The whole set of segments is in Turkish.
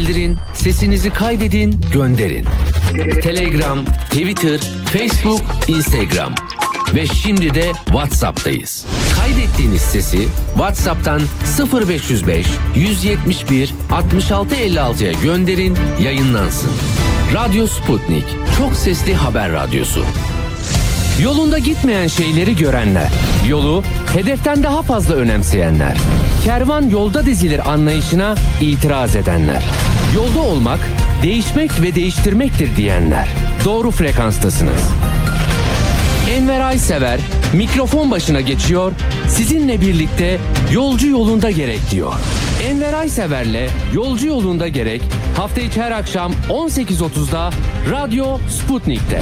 bildirin, sesinizi kaydedin, gönderin. Telegram, Twitter, Facebook, Instagram ve şimdi de WhatsApp'tayız. Kaydettiğiniz sesi WhatsApp'tan 0505 171 66 56'ya gönderin, yayınlansın. Radyo Sputnik, çok sesli haber radyosu. Yolunda gitmeyen şeyleri görenler, yolu hedeften daha fazla önemseyenler, kervan yolda dizilir anlayışına itiraz edenler, yolda olmak, değişmek ve değiştirmektir diyenler. Doğru frekanstasınız. Enver Aysever mikrofon başına geçiyor, sizinle birlikte yolcu yolunda gerek diyor. Enver Aysever'le Yolcu Yolunda Gerek hafta içi her akşam 18.30'da Radyo Sputnik'te.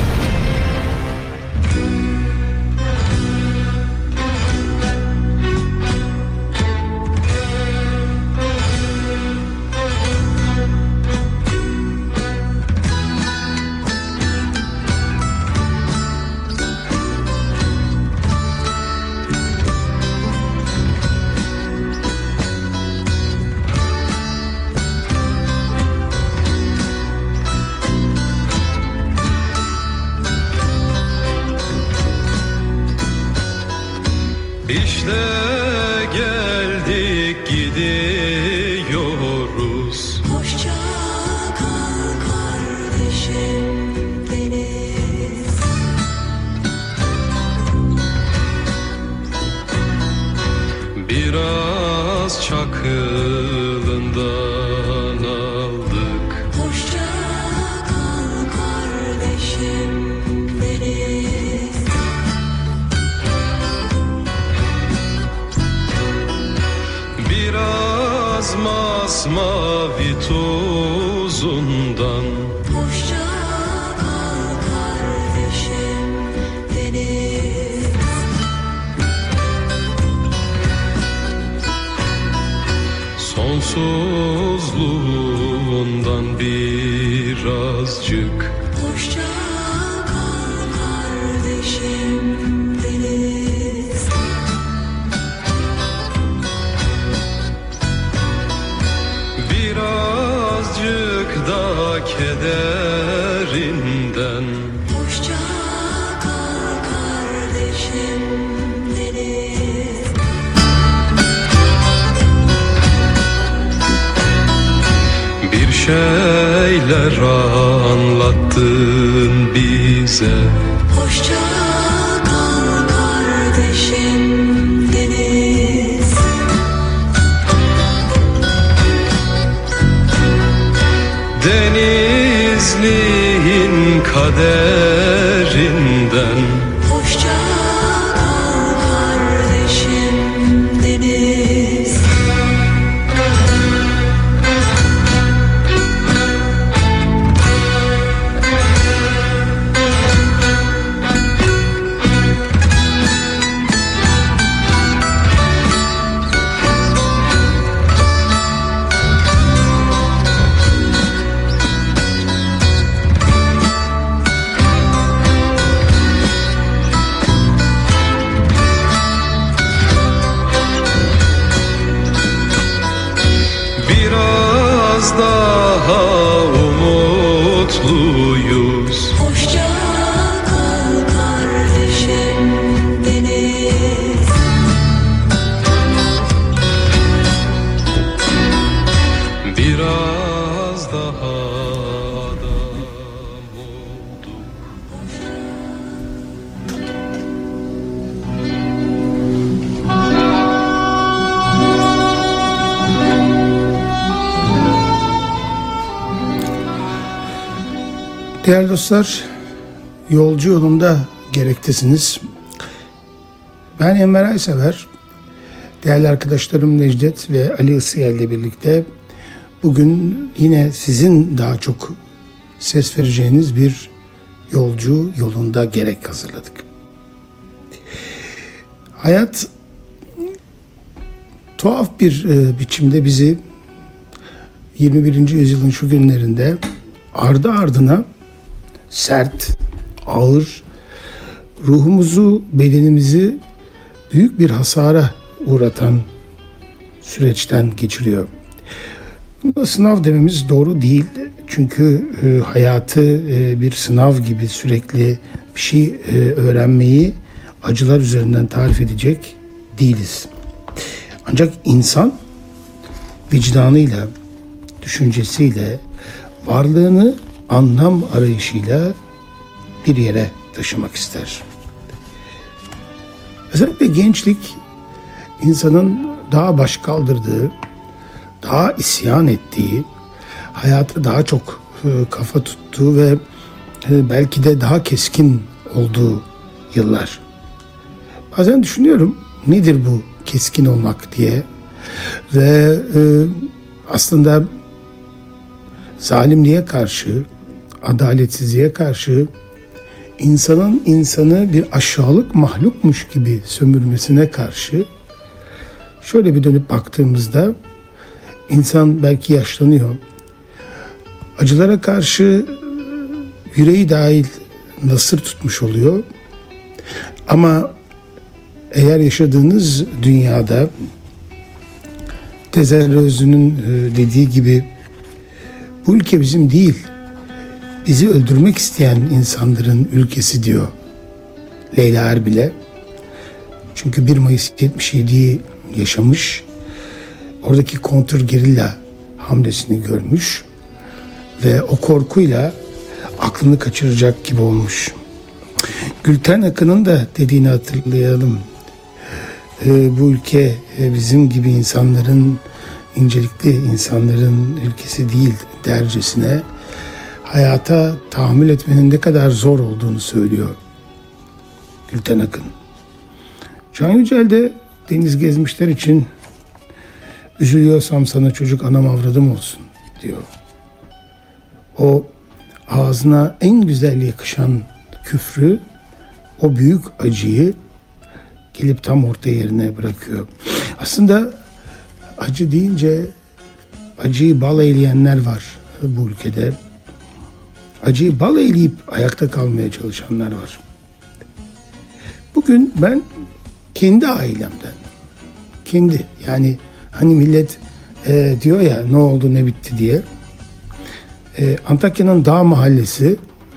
İşte geldik gidiyoruz. Hoşça kal kardeşim deniz. Biraz çakılından aldık. Hoşça kal kardeşim deniz. Biraz masmavi tuzundan. Hoşça kal kardeşim deniz. Sonsuzluğundan birazcık. Hoşça kal kardeşim deniz. Birazcık da kederinden. Hoşça kal kardeşim deniz. Bir şeyler anlattın bize. Hoşça kal kardeşim deniz. Denizli'nin kaderinden. Hoşça kal kardeşim deniz. Biraz daha umutluyuz. Hoşça kal kardeşim deniz. Biraz daha adam olduk. Değerli dostlar, yolcu yolunda gerektesiniz. Ben Enver Aysever, değerli arkadaşlarım Necdet ve Ali Isıyel ile birlikte bugün yine sizin daha çok ses vereceğiniz bir yolcu yolunda gerek hazırladık. Hayat tuhaf bir biçimde bizi 21. yüzyılın şu günlerinde ardı ardına sert, ağır, ruhumuzu, bedenimizi büyük bir hasara uğratan süreçten geçiriyor. Aslında sınav dememiz doğru değil. Çünkü hayatı bir sınav gibi sürekli bir şey öğrenmeyi acılar üzerinden tarif edecek değiliz. Ancak insan vicdanıyla, düşüncesiyle, varlığını anlam arayışıyla bir yere taşımak ister. Özellikle gençlik insanın daha baş kaldırdığı, daha isyan ettiği, hayata daha çok kafa tuttuğu ve belki de daha keskin olduğu yıllar. Bazen düşünüyorum nedir bu keskin olmak diye ve aslında zalimliğe karşı, adaletsizliğe karşı insanın insanı bir aşağılık mahlukmuş gibi sömürmesine karşı şöyle bir dönüp baktığımızda insan belki yaşlanıyor. Acılara karşı yüreği dahil nasır tutmuş oluyor. Ama eğer yaşadığınız dünyada Tezer Özlü'nün dediği gibi bu ülke bizim değil, bizi öldürmek isteyen insanların ülkesi diyor Leyla Erbil'e. Çünkü 1 Mayıs 77'yi yaşamış, oradaki kontrgerilla hamlesini görmüş ve o korkuyla aklını kaçıracak gibi olmuş. Gülten Akın'ın da dediğini hatırlayalım. Bu ülke bizim gibi insanların, incelikli insanların ülkesi değil dercesine hayata tahammül etmenin ne kadar zor olduğunu söylüyor Gülten Akın. Can Yücel de Deniz Gezmişler için üzülüyorsam sana çocuk anam avradım olsun diyor. O ağzına en güzel yakışan küfrü, o büyük acıyı gelip tam orta yerine bırakıyor. Aslında acı deyince acıyı bal eyleyenler var bu ülkede. Acıyı bal eyleyip ayakta kalmaya çalışanlar var. Bugün ben kendi ailemden, yani hani millet diyor ya ne oldu ne bitti diye. Antakya'nın Dağ Mahallesi,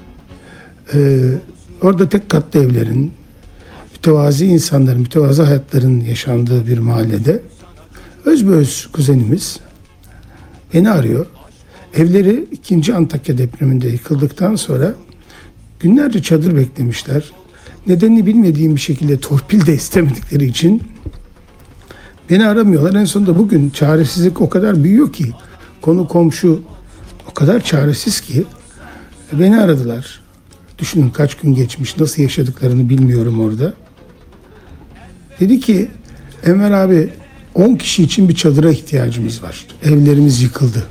orada tek katlı evlerin, mütevazi insanların, mütevazı hayatların yaşandığı bir mahallede özbeöz kuzenimiz beni arıyor. Evleri 2. Antakya depreminde yıkıldıktan sonra günlerce çadır beklemişler. Nedenini bilmediğim bir şekilde torpil de istemedikleri için beni aramıyorlar. En sonunda bugün çaresizlik o kadar büyüyor ki, konu komşu o kadar çaresiz ki beni aradılar. Düşünün kaç gün geçmiş, nasıl yaşadıklarını bilmiyorum orada. Dedi ki Enver abi 10 kişi için bir çadıra ihtiyacımız var. Evlerimiz yıkıldı.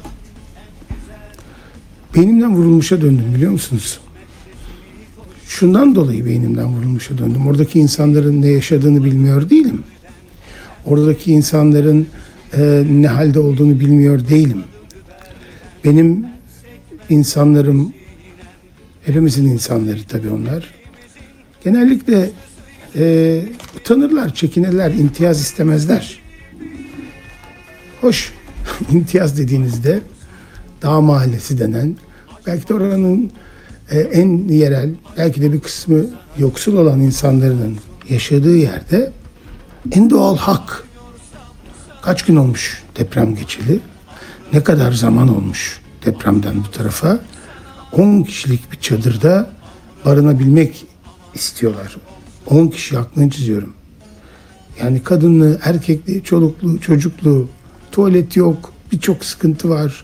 Beynimden vurulmuşa döndüm biliyor musunuz? Şundan dolayı beynimden vurulmuşa döndüm. Oradaki insanların ne yaşadığını bilmiyor değilim. Oradaki insanların ne halde olduğunu bilmiyor değilim. Benim insanlarım, hepimizin insanları tabii onlar. Genellikle utanırlar, çekinirler, imtiyaz istemezler. Hoş, imtiyaz dediğinizde Dağ Mahallesi denen, belki de oranın en yerel, belki de bir kısmı yoksul olan insanların yaşadığı yerde en doğal hak. Kaç gün olmuş deprem geçeli? Ne kadar zaman olmuş depremden bu tarafa? 10 kişilik bir çadırda barınabilmek istiyorlar. 10 kişi aklını çiziyorum. Yani kadınlı, erkekli, çoluklu, çocuklu, tuvalet yok, birçok sıkıntı var.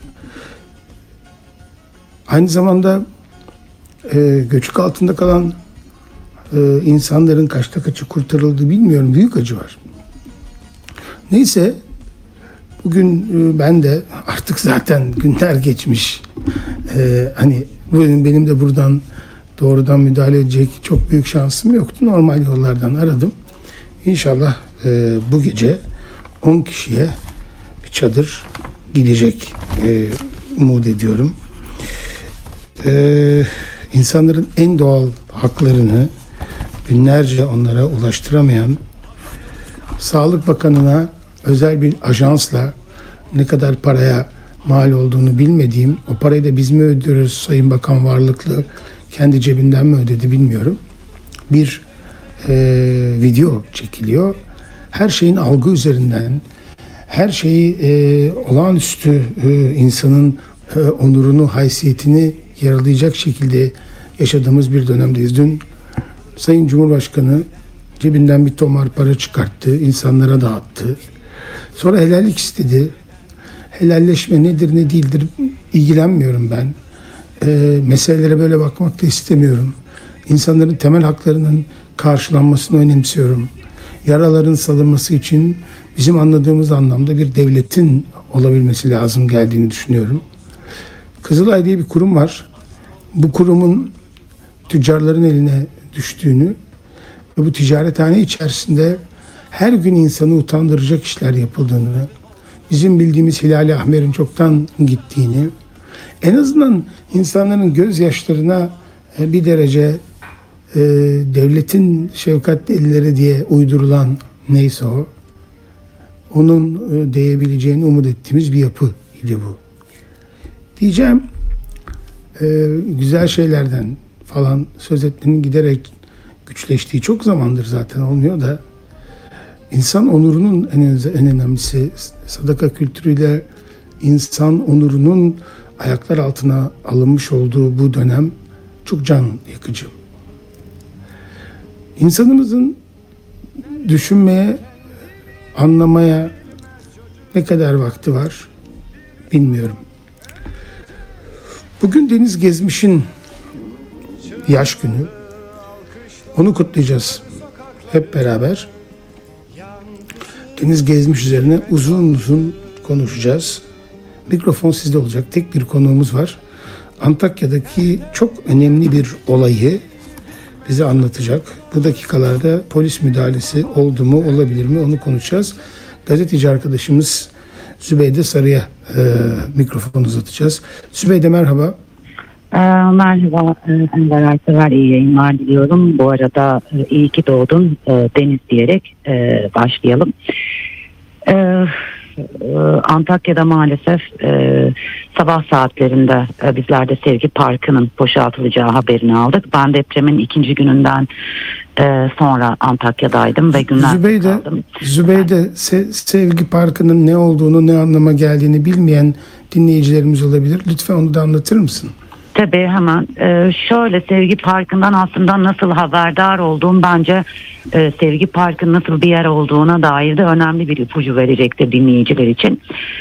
Aynı zamanda göçük altında kalan insanların kaçta kaçı kurtarıldı bilmiyorum. Büyük acı var. Neyse bugün ben de artık zaten günler geçmiş. Hani benim de buradan doğrudan müdahale edecek çok büyük şansım yoktu. Normal yollardan aradım. İnşallah bu gece 10 kişiye bir çadır gidecek umut ediyorum. İnsanların en doğal haklarını günlerce onlara ulaştıramayan, Sağlık Bakanı'na özel bir ajansla ne kadar paraya mal olduğunu bilmediğim, o parayı da biz mi ödüyoruz, Sayın Bakan Varlıklı kendi cebinden mi ödedi bilmiyorum. Bir video çekiliyor. Her şeyin algı üzerinden, her şeyi olağanüstü insanın onurunu, haysiyetini yaralayacak şekilde yaşadığımız bir dönemdeyiz. Dün Sayın Cumhurbaşkanı cebinden bir tomar para çıkarttı, insanlara dağıttı. Sonra helallik istedi. Helalleşme nedir ne değildir ilgilenmiyorum ben. Meselelere böyle bakmak da istemiyorum. İnsanların temel haklarının karşılanmasını önemsiyorum. Yaraların salınması için bizim anladığımız anlamda bir devletin olabilmesi lazım geldiğini düşünüyorum. Kızılay diye bir kurum var. Bu kurumun tüccarların eline düştüğünü ve bu ticarethane içerisinde her gün insanı utandıracak işler yapıldığını, bizim bildiğimiz Hilal-i Ahmer'in çoktan gittiğini, en azından insanların gözyaşlarına bir derece devletin şefkatli elleri diye uydurulan neyse o, onun değebileceğini umut ettiğimiz bir yapı idi bu. Diyeceğim, güzel şeylerden falan söz etmenin giderek güçleştiği çok zamandır zaten olmuyor da, İnsan onurunun en önemlisi, sadaka kültürüyle insan onurunun ayaklar altına alınmış olduğu bu dönem çok can yakıcı. İnsanımızın düşünmeye, anlamaya ne kadar vakti var bilmiyorum. Bugün Deniz Gezmiş'in yaş günü. Onu kutlayacağız hep beraber. Deniz Gezmiş üzerine uzun uzun konuşacağız. Mikrofon sizde olacak. Tek bir konuğumuz var. Antakya'daki çok önemli bir olayı bize anlatacak. Bu dakikalarda polis müdahalesi oldu mu, olabilir mi onu konuşacağız. Gazeteci arkadaşımız Zübeyde Sarı'ya mikrofon uzatacağız. Zübeyde merhaba. Merhaba Enver Aysever, iyi yayınlar diliyorum. Bu arada iyi ki doğdun Deniz diyerek başlayalım. Antakya'da maalesef sabah saatlerinde bizler de Sevgi Parkı'nın boşaltılacağı haberini aldık. Ben depremin ikinci gününden sonra Antakya'daydım ve günler kaldım. Zübeyde, Sevgi Parkı'nın ne olduğunu, ne anlama geldiğini bilmeyen dinleyicilerimiz olabilir. Lütfen onu da anlatır mısın? Tabii hemen. Şöyle, Sevgi Parkı'ndan aslında nasıl haberdar olduğum bence Sevgi Parkı'nın nasıl bir yer olduğuna dair de önemli bir ipucu verecektir dinleyiciler için.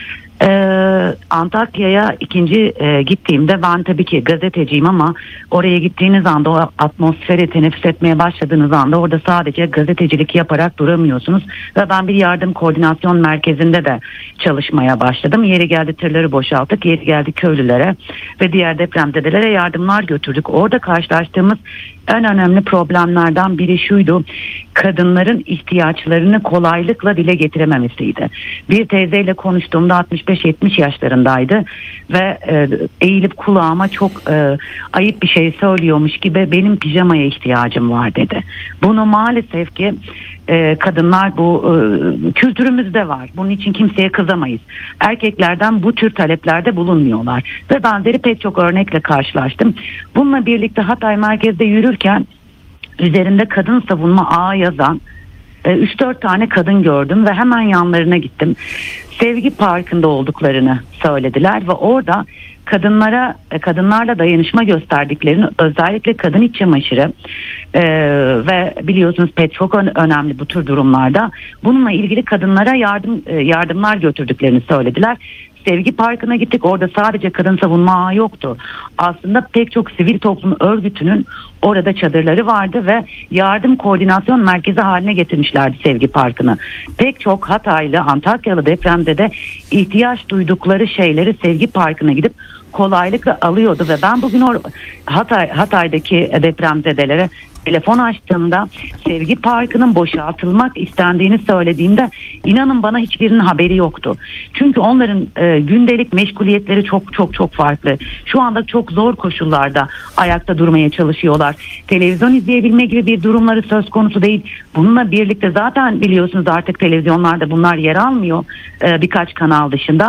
Antakya'ya ikinci gittiğimde, ben tabii ki gazeteciyim ama oraya gittiğiniz anda, o atmosferi teneffüs etmeye başladığınız anda orada sadece gazetecilik yaparak duramıyorsunuz. Ve ben bir yardım koordinasyon merkezinde de çalışmaya başladım. Yeri geldi tırları boşalttık, yeri geldi köylülere ve diğer depremzedelere yardımlar götürdük. Orada karşılaştığımız en önemli problemlerden biri şuydu: kadınların ihtiyaçlarını kolaylıkla dile getirememesiydi. Bir teyzeyle konuştuğumda 65-70 yaşlarındaydı ve eğilip kulağıma çok ayıp bir şey söylüyormuş gibi benim pijamaya ihtiyacım var dedi. Bunu maalesef ki kadınlar, bu kültürümüzde var. Bunun için kimseye kızamayız. Erkeklerden bu tür taleplerde bulunmuyorlar. Ve benzeri pek çok örnekle karşılaştım. Bununla birlikte Hatay merkezde yürürken üzerinde kadın savunma ağı yazan 3-4 tane kadın gördüm ve hemen yanlarına gittim. Sevgi Parkı'nda olduklarını söylediler ve orada kadınlarla dayanışma gösterdiklerini, özellikle kadın iç çamaşırı ve biliyorsunuz pet çok önemli bu tür durumlarda, bununla ilgili kadınlara yardımlar götürdüklerini söylediler. Sevgi Parkı'na gittik. Orada sadece kadın savunma ağı yoktu. Aslında pek çok sivil toplum örgütünün orada çadırları vardı ve yardım koordinasyon merkezi haline getirmişlerdi Sevgi Parkı'nı. Pek çok Hataylı, Antakyalı depremde de ihtiyaç duydukları şeyleri Sevgi Parkı'na gidip kolaylıkla alıyordu ve ben bugün Hatay'daki depremzedelere telefon açtığımda Sevgi Parkı'nın boşaltılmak istendiğini söylediğimde, inanın bana hiçbirinin haberi yoktu. Çünkü onların gündelik meşguliyetleri çok farklı. Şu anda çok zor koşullarda ayakta durmaya çalışıyorlar. Televizyon izleyebilme gibi bir durumları söz konusu değil. Bununla birlikte zaten biliyorsunuz artık televizyonlarda bunlar yer almıyor birkaç kanal dışında.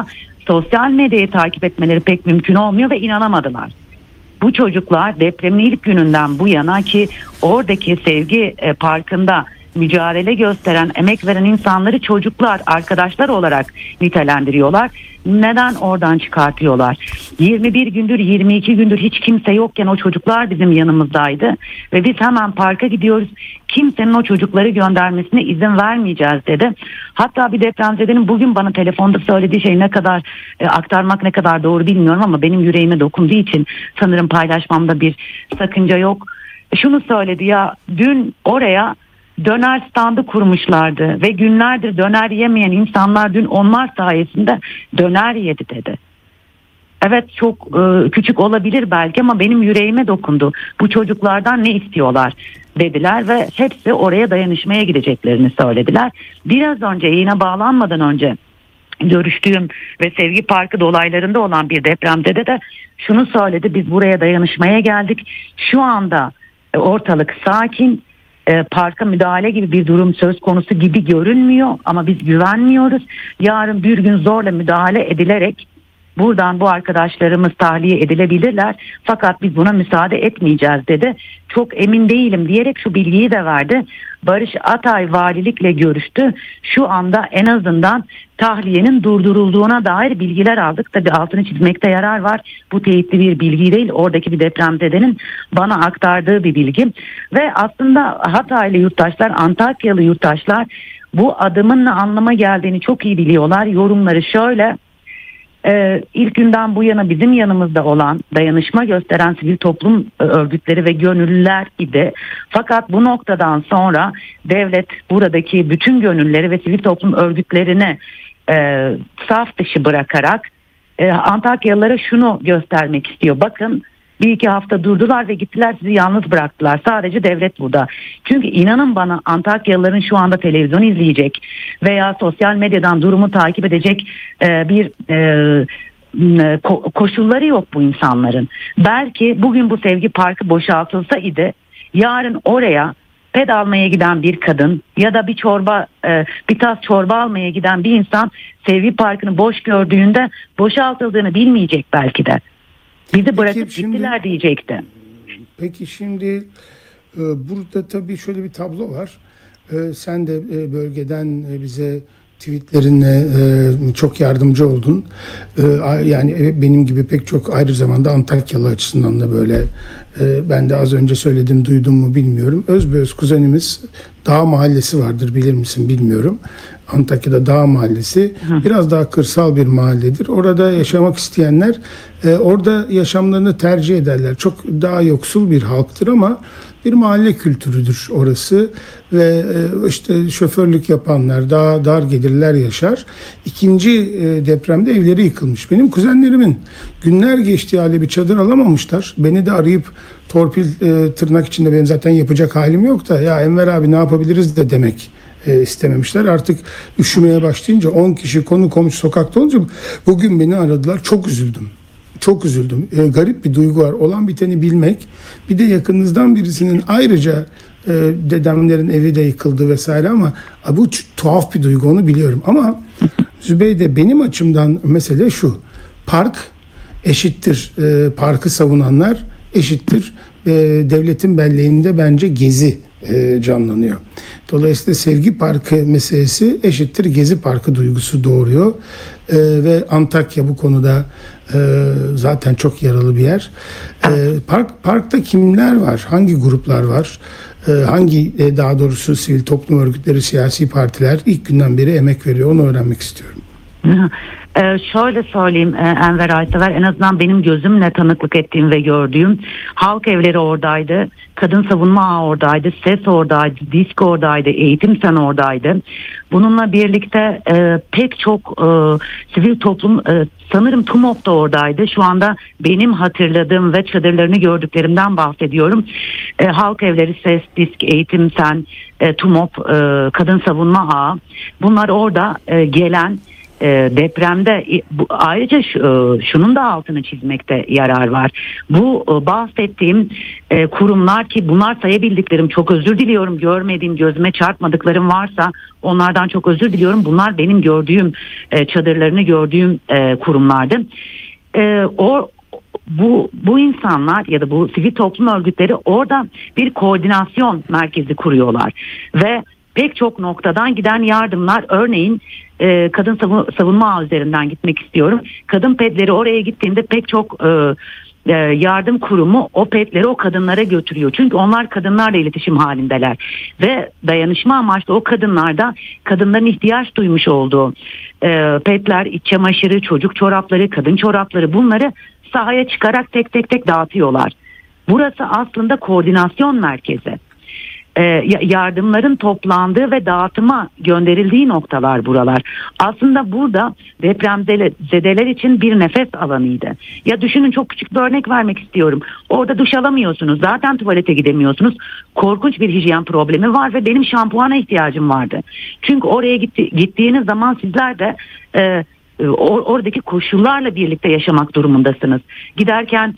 sosyal medyayı takip etmeleri pek mümkün olmuyor ve inanamadılar. Bu çocuklar depremin ilk gününden bu yana ki oradaki sevgi parkında mücadele gösteren, emek veren insanları çocuklar, arkadaşlar olarak nitelendiriyorlar. Neden oradan çıkartıyorlar? 21 gündür, 22 gündür hiç kimse yokken o çocuklar bizim yanımızdaydı. Ve biz hemen parka gidiyoruz. Kimsenin o çocukları göndermesine izin vermeyeceğiz dedi. Hatta bir depremzedenin bugün bana telefonda söylediği şey ne kadar aktarmak ne kadar doğru bilmiyorum ama benim yüreğime dokunduğu için sanırım paylaşmamda bir sakınca yok. Şunu söyledi ya, dün oraya döner standı kurmuşlardı ve günlerdir döner yemeyen insanlar dün onlar sayesinde döner yedi dedi. Evet, çok küçük olabilir belki ama benim yüreğime dokundu. Bu çocuklardan ne istiyorlar dediler ve hepsi oraya dayanışmaya gideceklerini söylediler. Biraz önce yayına bağlanmadan önce görüştüğüm ve Sevgi Parkı dolaylarında olan bir depremzede de şunu söyledi: biz buraya dayanışmaya geldik. Şu anda ortalık sakin. Parka müdahale gibi bir durum söz konusu gibi görünmüyor ama biz güvenmiyoruz. Yarın bir gün zorla müdahale edilerek buradan bu arkadaşlarımız tahliye edilebilirler. Fakat biz buna müsaade etmeyeceğiz dedi. Çok emin değilim diyerek şu bilgiyi de verdi. Barış Atay valilikle görüştü. Şu anda en azından tahliyenin durdurulduğuna dair bilgiler aldık. Tabii altını çizmekte yarar var. Bu teyitli bir bilgi değil. Oradaki bir depremzedenin bana aktardığı bir bilgi. Ve aslında Hataylı yurttaşlar, Antakyalı yurttaşlar bu adımın ne anlama geldiğini çok iyi biliyorlar. Yorumları şöyle: İlk günden bu yana bizim yanımızda olan, dayanışma gösteren sivil toplum örgütleri ve gönüllüler idi. Fakat bu noktadan sonra devlet buradaki bütün gönüllüleri ve sivil toplum örgütlerini saf dışı bırakarak Antakyalılara şunu göstermek istiyor. Bakın, bir iki hafta durdular ve gittiler, sizi yalnız bıraktılar. Sadece devlet burada. Çünkü inanın bana, Antakyalıların şu anda televizyon izleyecek veya sosyal medyadan durumu takip edecek bir koşulları yok bu insanların. Belki bugün bu Sevgi Parkı boşaltılsa idi, yarın oraya ped almaya giden bir kadın ya da bir tas çorba almaya giden bir insan Sevgi Parkı'nı boş gördüğünde boşaltıldığını bilmeyecek belki de. Bizi bırakıp gittiler diyecekti. Peki şimdi burada tabii şöyle bir tablo var. Sen de bölgeden bize tweetlerinle çok yardımcı oldun. Yani benim gibi pek çok ayrı zamanda Antakyalı açısından da böyle, ben de az önce söyledim, duydum mu bilmiyorum. Özbeöz kuzenimiz Dağ Mahallesi vardır, bilir misin bilmiyorum. Antakya'da Dağ Mahallesi biraz daha kırsal bir mahalledir. Orada yaşamak isteyenler orada yaşamlarını tercih ederler. Çok daha yoksul bir halktır ama bir mahalle kültürüdür orası ve işte şoförlük yapanlar, daha dar gelirler yaşar. İkinci depremde evleri yıkılmış. Benim kuzenlerimin günler geçtiği hali bir çadır alamamışlar. Beni de arayıp torpil, tırnak içinde, benim zaten yapacak halim yok da, ya Enver abi ne yapabiliriz de demek istememişler. Artık üşümeye başlayınca 10 kişi konu komşu sokakta olunca bugün beni aradılar. Çok üzüldüm. Çok üzüldüm. Garip bir duygu var. Olan biteni bilmek. Bir de yakınınızdan birisinin, ayrıca dedemlerin evi de yıkıldı vesaire ama bu tuhaf bir duygu, onu biliyorum. Ama Zübeyde, benim açımdan mesele şu: park eşittir parkı savunanlar eşittir devletin belleğinde bence gezi canlanıyor. Dolayısıyla Sevgi Parkı meselesi eşittir Gezi Parkı duygusu doğuruyor. Ve Antakya bu konuda zaten çok yaralı bir yer. Parkta kimler var? Hangi gruplar var? Hangi daha doğrusu sivil toplum örgütleri, siyasi partiler ilk günden beri emek veriyor? Onu öğrenmek istiyorum. Şöyle söyleyeyim Enver Aysever, en azından benim gözümle tanıklık ettiğim ve gördüğüm, halk evleri oradaydı, kadın savunma ağı oradaydı, ses oradaydı, disk oradaydı, eğitim sen oradaydı. Bununla birlikte pek çok sivil toplum, sanırım TUMOP da oradaydı. Şu anda benim hatırladığım ve çadırlarını gördüklerimden bahsediyorum. Halk evleri, ses, disk, eğitim sen, TUMOP, kadın savunma ağı, bunlar orada gelen depremde ayrıca şunun da altını çizmekte yarar var. Bu bahsettiğim kurumlar, ki bunlar sayabildiklerim, çok özür diliyorum, görmediğim, gözüme çarpmadıklarım varsa onlardan çok özür diliyorum. Bunlar benim gördüğüm, çadırlarını gördüğüm kurumlardı. Bu insanlar ya da bu sivil toplum örgütleri orada bir koordinasyon merkezi kuruyorlar ve pek çok noktadan giden yardımlar, örneğin kadın savunma ağı üzerinden gitmek istiyorum. Kadın pedleri oraya gittiğinde pek çok yardım kurumu o pedleri o kadınlara götürüyor. Çünkü onlar kadınlarla iletişim halindeler ve dayanışma amaçlı o kadınlarda kadınların ihtiyaç duymuş olduğu pedler, iç çamaşırı, çocuk çorapları, kadın çorapları, bunları sahaya çıkarak tek tek dağıtıyorlar. Burası aslında koordinasyon merkezi. Yardımların toplandığı ve dağıtıma gönderildiği noktalar buralar. Aslında burada depremzedeler için bir nefes alanıydı. Ya düşünün, çok küçük bir örnek vermek istiyorum. Orada duş alamıyorsunuz, zaten tuvalete gidemiyorsunuz. Korkunç bir hijyen problemi var ve benim şampuana ihtiyacım vardı. Çünkü oraya gittiğiniz zaman sizler de oradaki koşullarla birlikte yaşamak durumundasınız. Giderken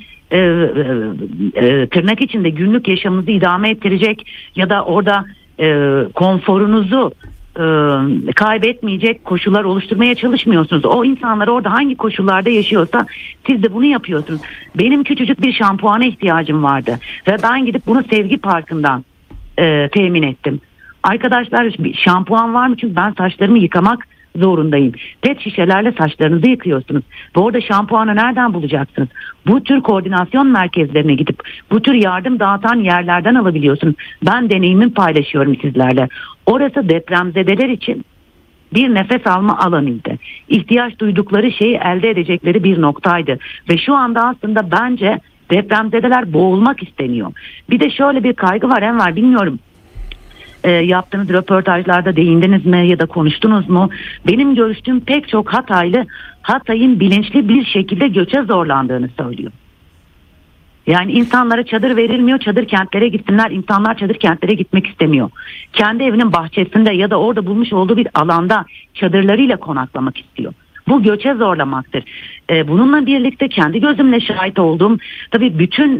tırnak içinde günlük yaşamınızı idame ettirecek ya da orada konforunuzu kaybetmeyecek koşullar oluşturmaya çalışmıyorsunuz. O insanlar orada hangi koşullarda yaşıyorsa siz de bunu yapıyorsunuz. Benim küçücük bir şampuana ihtiyacım vardı ve ben gidip bunu Sevgi Parkı'ndan temin ettim. Arkadaşlar, şampuan var mı? Çünkü ben saçlarımı yıkamak zorundayım. Pet şişelerle saçlarınızı yıkıyorsunuz. Ve orada şampuanı nereden bulacaksınız? Bu tür koordinasyon merkezlerine gidip bu tür yardım dağıtan yerlerden alabiliyorsunuz. Ben deneyimimi paylaşıyorum sizlerle. Orası depremzedeler için bir nefes alma alanıydı. İhtiyaç duydukları şeyi elde edecekleri bir noktaydı. Ve şu anda aslında bence depremzedeler boğulmak isteniyor. Bir de şöyle bir kaygı var Enver, bilmiyorum. Yaptığınız röportajlarda değindiniz mi ya da konuştunuz mu? Benim görüştüğüm pek çok Hataylı, Hatay'ın bilinçli bir şekilde göçe zorlandığını söylüyor. Yani insanlara çadır verilmiyor, çadır kentlere gitsinler. İnsanlar çadır kentlere gitmek istemiyor. Kendi evinin bahçesinde ya da orada bulmuş olduğu bir alanda çadırlarıyla konaklamak istiyor. Bu göçe zorlamaktır. Bununla birlikte kendi gözümle şahit olduğum, tabii bütün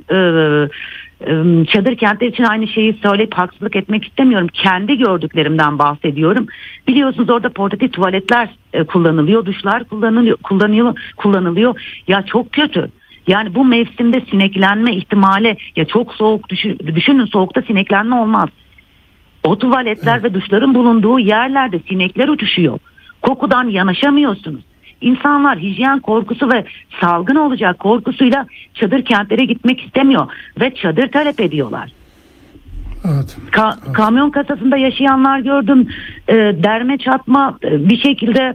çadır kentler için aynı şeyi söyleyip haksızlık etmek istemiyorum. Kendi gördüklerimden bahsediyorum. Biliyorsunuz orada portatif tuvaletler kullanılıyor, duşlar kullanılıyor. Ya çok kötü. Yani bu mevsimde sineklenme ihtimali, ya çok soğuk, düşünün, soğukta sineklenme olmaz. O tuvaletler ve duşların bulunduğu yerlerde sinekler uçuşuyor. Kokudan yanaşamıyorsunuz. İnsanlar hijyen korkusu ve salgın olacak korkusuyla çadır kentlere gitmek istemiyor ve çadır talep ediyorlar. Evet. Kamyon kasasında yaşayanlar gördüm. Derme çatma bir şekilde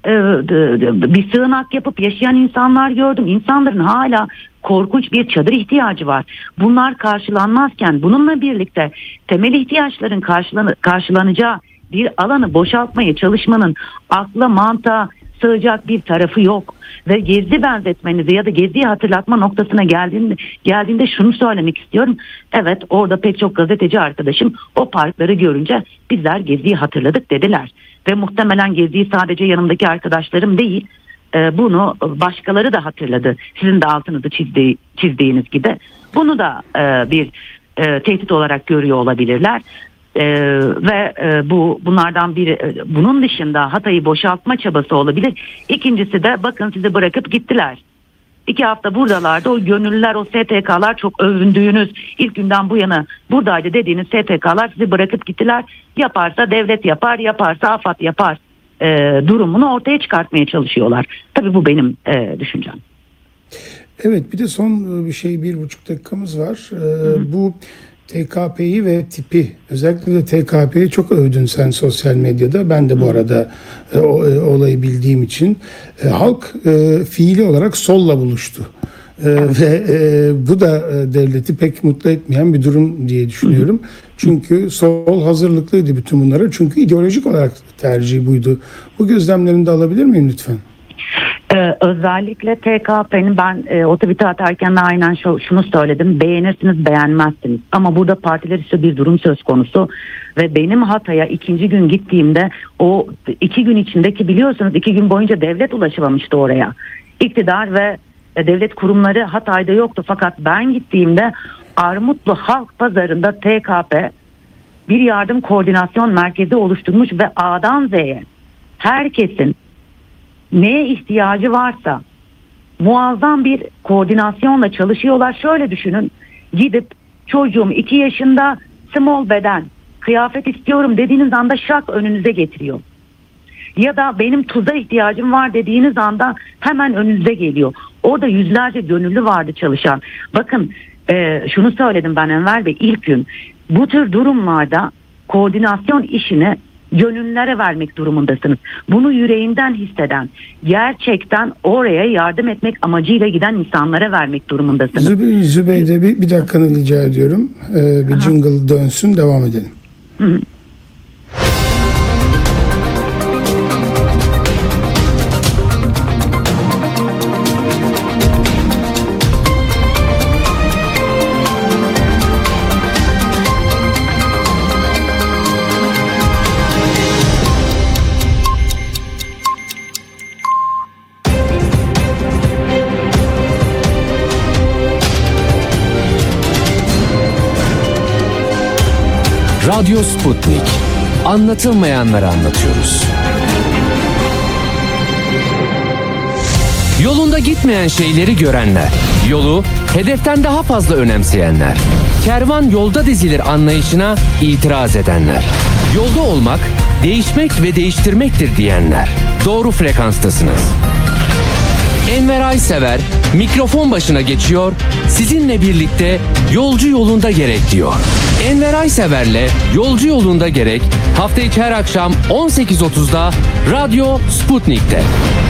bir sığınak yapıp yaşayan insanlar gördüm. İnsanların hala korkunç bir çadır ihtiyacı var. Bunlar karşılanmazken bununla birlikte temel ihtiyaçların karşılanacağı bir alanı boşaltmaya çalışmanın akla mantığa sığacak bir tarafı yok. Ve Gezi benzetmenizi ya da Gezi'yi hatırlatma noktasına geldiğinde şunu söylemek istiyorum. Evet, orada pek çok gazeteci arkadaşım o parkları görünce bizler Gezi'yi hatırladık dediler. Ve muhtemelen Gezi'yi sadece yanımdaki arkadaşlarım değil, bunu başkaları da hatırladı. Sizin de altınızı çizdiğiniz gibi. Bunu da bir tehdit olarak görüyor olabilirler. Ve bunlardan biri, bunun dışında Hatay'ı boşaltma çabası olabilir. İkincisi de bakın, sizi bırakıp gittiler. 2 hafta buradalardı. O gönüllüler, o STK'lar, çok övündüğünüz, ilk günden bu yana buradaydı dediğiniz STK'lar sizi bırakıp gittiler. Yaparsa devlet yapar, yaparsa AFAD yapar durumunu ortaya çıkartmaya çalışıyorlar. Tabii bu benim düşüncem. Evet, bir de son bir şey, 1,5 dakikamız var. Bu TKP'yi ve tipi, özellikle de TKP'yi çok övdün sen sosyal medyada. Ben de bu arada olayı bildiğim için halk fiili olarak solla buluştu. Ve bu da devleti pek mutlu etmeyen bir durum diye düşünüyorum. Çünkü sol hazırlıklıydı bütün bunlara. Çünkü ideolojik olarak tercihi buydu. Bu gözlemlerini de alabilir miyim lütfen? Özellikle TKP'nin ben o tweet'i atarken de aynen şunu söyledim. Beğenirsiniz, beğenmezsiniz. Ama burada partiler işte bir durum söz konusu. Ve benim Hatay'a ikinci gün gittiğimde o 2 gün içindeki biliyorsunuz 2 gün boyunca devlet ulaşamamıştı oraya. İktidar ve devlet kurumları Hatay'da yoktu. Fakat ben gittiğimde Armutlu Halk Pazarı'nda TKP bir yardım koordinasyon merkezi oluşturmuş ve A'dan Z'ye herkesin neye ihtiyacı varsa muazzam bir koordinasyonla çalışıyorlar. Şöyle düşünün, gidip çocuğum 2 yaşında small beden kıyafet istiyorum dediğiniz anda şak önünüze getiriyor. Ya da benim tuza ihtiyacım var dediğiniz anda hemen önünüze geliyor. Orada yüzlerce gönüllü vardı çalışan. Bakın şunu söyledim ben Enver Bey ilk gün. Bu tür durumlarda koordinasyon işini gönüllülere vermek durumundasınız. Bunu yüreğinden hisseden, gerçekten oraya yardım etmek amacıyla giden insanlara vermek durumundasınız. Zübeyde bir dakikanı rica ediyorum. Bir jingle dönsün, devam edelim. Hı. Radyo Sputnik. Anlatılmayanları anlatıyoruz. Yolunda gitmeyen şeyleri görenler, yolu hedeften daha fazla önemseyenler, kervan yolda dizilir anlayışına itiraz edenler, yolda olmak, değişmek ve değiştirmektir diyenler. Doğru frekanstasınız. Enver Aysever mikrofon başına geçiyor, sizinle birlikte yolcu yolunda gerek diyor. Enver Aysever'le Yolcu Yolunda Gerek hafta içi her akşam 18.30'da Radyo Sputnik'te.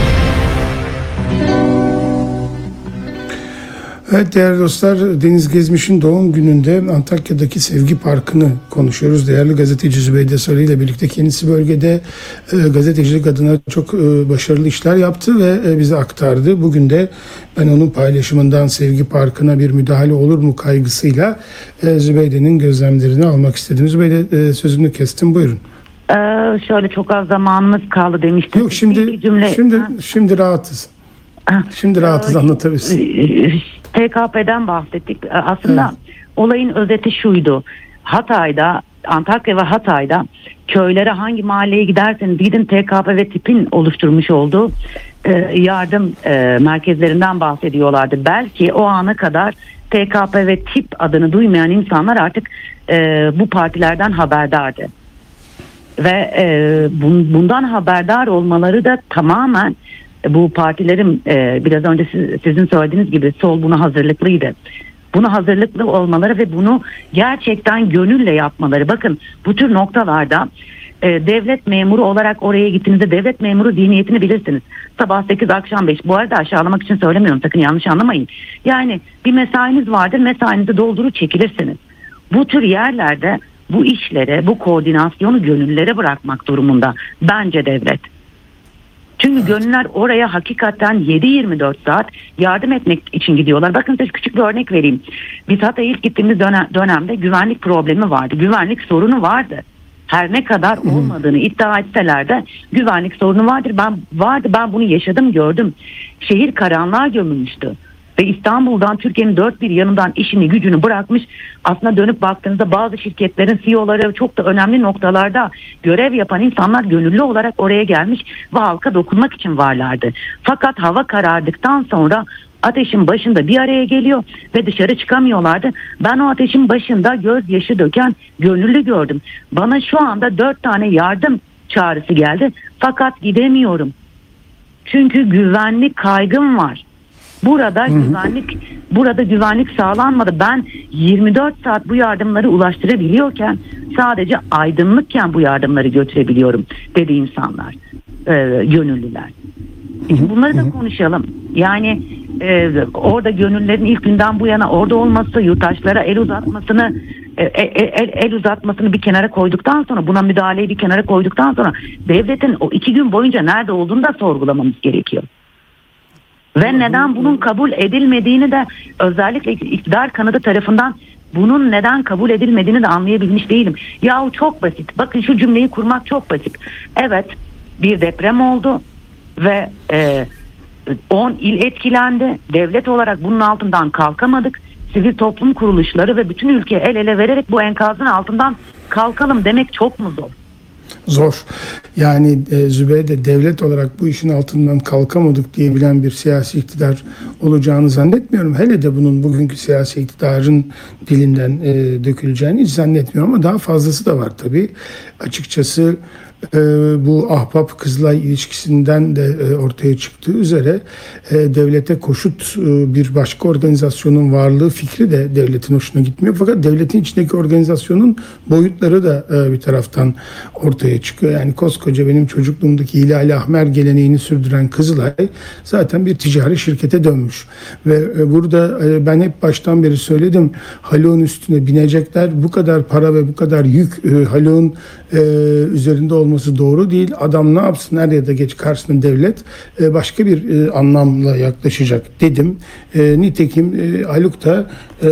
Evet değerli dostlar, Deniz Gezmiş'in doğum gününde Antakya'daki Sevgi Parkı'nı konuşuyoruz. Değerli gazeteci Zübeyde Sarı ile birlikte kendisi bölgede gazetecilik adına çok başarılı işler yaptı ve bize aktardı. Bugün de ben onun paylaşımından Sevgi Parkı'na bir müdahale olur mu kaygısıyla Zübeyde'nin gözlemlerini almak istedim. Zübeyde sözünü kestim, buyurun. Şöyle çok az zamanımız kaldı demiştim. Yok şimdi rahatız. Şimdi rahatız, anlatabilirsin. TKP'den bahsettik. Aslında olayın özeti şuydu. Hatay'da, Antakya ve Hatay'da köylere hangi mahalleye giderseniz gidin TKP ve TİP'in oluşturmuş olduğu yardım merkezlerinden bahsediyorlardı. Belki o ana kadar TKP ve TİP adını duymayan insanlar artık bu partilerden haberdardı. Ve bundan haberdar olmaları da tamamen bu partilerin biraz önce sizin söylediğiniz gibi sol buna hazırlıklıydı. Buna hazırlıklı olmaları ve bunu gerçekten gönülle yapmaları. Bakın bu tür noktalarda devlet memuru olarak oraya gittiğinizde devlet memuru zihniyetini bilirsiniz. Sabah 8 akşam 5. Bu arada aşağılamak için söylemiyorum, sakın yanlış anlamayın. Yani bir mesainiz vardır, mesainizi doldurur çekilirsiniz. Bu tür yerlerde bu işlere, bu koordinasyonu gönüllülere bırakmak durumunda bence devlet. Çünkü gönüller oraya hakikaten 7-24 saat yardım etmek için gidiyorlar. Bakın size küçük bir örnek vereyim. Biz Hatay'a ilk gittiğimiz dönemde güvenlik problemi vardı. Güvenlik sorunu vardı. Her ne kadar olmadığını iddia etseler de güvenlik sorunu vardır. Ben bunu yaşadım, gördüm. Şehir karanlığa gömülmüştü. Ve İstanbul'dan, Türkiye'nin dört bir yanından işini gücünü bırakmış. Aslında dönüp baktığınızda bazı şirketlerin CEO'ları çok da önemli noktalarda görev yapan insanlar gönüllü olarak oraya gelmiş ve halka dokunmak için varlardı. Fakat hava karardıktan sonra ateşin başında bir araya geliyor ve dışarı çıkamıyorlardı. Ben o ateşin başında gözyaşı döken gönüllü gördüm. Bana şu anda 4 tane yardım çağrısı geldi. Fakat gidemiyorum. Çünkü güvenlik kaygım var. Burada güvenlik sağlanmadı. Ben 24 saat bu yardımları ulaştırabiliyorken sadece aydınlıkken bu yardımları götürebiliyorum dedi insanlar, gönüllüler. Bunları da konuşalım. Yani orada gönüllülerin ilk günden bu yana orada olması, yurttaşlara el uzatmasını bir kenara koyduktan sonra, buna müdahaleyi bir kenara koyduktan sonra devletin o 2 gün boyunca nerede olduğunu da sorgulamamız gerekiyor. Ve neden bunun kabul edilmediğini de özellikle iktidar kanadı tarafından bunun neden kabul edilmediğini de anlayabilmiş değilim. Yahu çok basit. Bakın şu cümleyi kurmak çok basit. Evet, bir deprem oldu ve 10 il etkilendi. Devlet olarak bunun altından kalkamadık. Sivil toplum kuruluşları ve bütün ülke el ele vererek bu enkazın altından kalkalım demek çok mu zor? Zor. Yani Zübeyde, devlet olarak bu işin altından kalkamadık diyebilen bir siyasi iktidar olacağını zannetmiyorum. Hele de bunun bugünkü siyasi iktidarın dilinden döküleceğini hiç zannetmiyorum, ama daha fazlası da var tabii. Açıkçası bu Ahbap-Kızılay ilişkisinden de ortaya çıktığı üzere devlete koşut bir başka organizasyonun varlığı fikri de devletin hoşuna gitmiyor. Fakat devletin içindeki organizasyonun boyutları da bir taraftan ortaya çıkıyor. Yani koskoca benim çocukluğumdaki Hilal-i Ahmer geleneğini sürdüren Kızılay zaten bir ticari şirkete dönmüş. Ve burada ben hep baştan beri söyledim, Haluk'un üstüne binecekler. Bu kadar para ve bu kadar yük Haluk'un üzerinde olması doğru değil. Adam ne yapsın, er ya da geç karşısında devlet başka bir anlamla yaklaşacak dedim. Nitekim Haluk da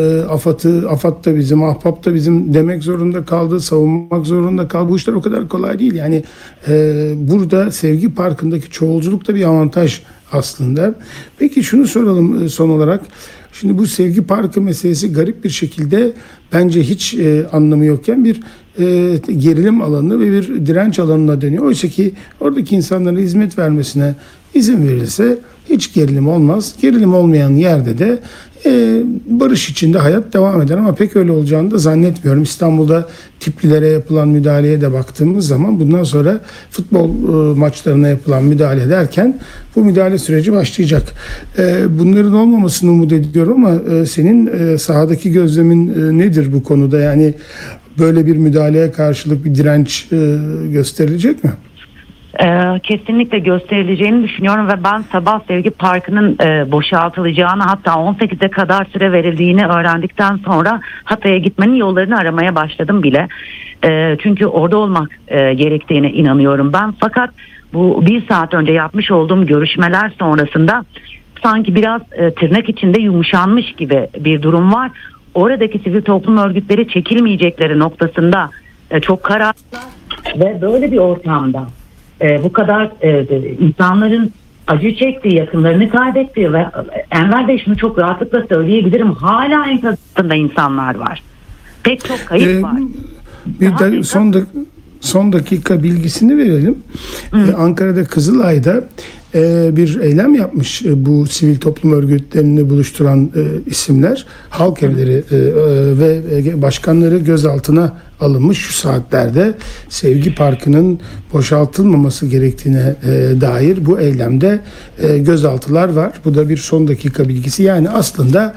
AFAD da bizim, Ahbap da bizim demek zorunda kaldı, savunmak zorunda kaldı. Bu işler o kadar kolay değil. Yani burada Sevgi Parkı'ndaki çoğulculuk da bir avantaj aslında. Peki şunu soralım son olarak. Şimdi bu Sevgi Parkı meselesi garip bir şekilde bence hiç anlamı yokken bir gerilim alanı ve bir direnç alanına dönüyor. Oysa ki oradaki insanlara hizmet vermesine izin verilse hiç gerilim olmaz. Gerilim olmayan yerde de barış içinde hayat devam eder, ama pek öyle olacağını da zannetmiyorum. İstanbul'da tiplilere yapılan müdahaleye de baktığımız zaman bundan sonra futbol maçlarına yapılan müdahale derken bu müdahale süreci başlayacak. Bunların olmamasını umut ediyorum, ama senin sahadaki gözlemin nedir bu konuda? Yani böyle bir müdahaleye karşılık bir direnç gösterilecek mi? Kesinlikle gösterileceğini düşünüyorum ve ben sabah Sevgi Parkı'nın boşaltılacağını, hatta 18'e kadar süre verildiğini öğrendikten sonra Hatay'a gitmenin yollarını aramaya başladım bile. Çünkü orada olmak gerektiğine inanıyorum ben. Fakat bu bir saat önce yapmış olduğum görüşmeler sonrasında sanki biraz tırnak içinde yumuşanmış gibi bir durum var. Oradaki sivil toplum örgütleri çekilmeyecekleri noktasında çok kararlı ve böyle bir ortamda bu kadar insanların acı çektiği, yakınlarını kaybettiği ve Enver Bey şunu çok rahatlıkla söyleyebilirim, hala enkaz altında insanlar var. Pek çok kayıp var. Bir de son dakika bilgisini verelim. Ankara'da Kızılay'da bir eylem yapmış bu sivil toplum örgütlerini buluşturan isimler. Halk evleri ve başkanları gözaltına alınmış. Şu saatlerde Sevgi Parkı'nın boşaltılmaması gerektiğine dair bu eylemde gözaltılar var. Bu da bir son dakika bilgisi. Yani aslında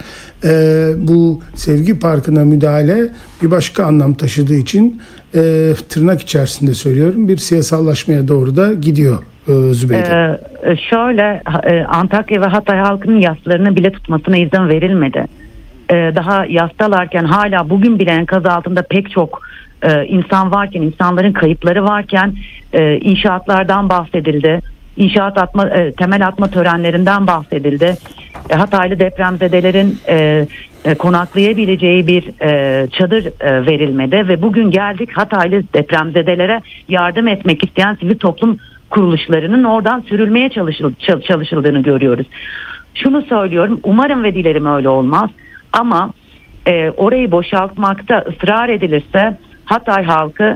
bu Sevgi Parkı'na müdahale bir başka anlam taşıdığı için tırnak içerisinde söylüyorum, bir siyasallaşmaya doğru da gidiyor. Zübeyde. Şöyle, Antakya ve Hatay halkının yaslarını bile tutmasına izin verilmedi. Daha yastalarken, hala bugün bile enkaz altında pek çok insan varken, insanların kayıpları varken inşaatlardan bahsedildi. Temel atma törenlerinden bahsedildi. Hataylı depremzedelerin konaklayabileceği bir çadır verilmedi ve bugün geldik Hataylı depremzedelere yardım etmek isteyen sivil toplum kuruluşlarının oradan sürülmeye çalışıldığını görüyoruz. Şunu söylüyorum, umarım ve dilerim öyle olmaz, ama orayı boşaltmakta ısrar edilirse Hatay halkı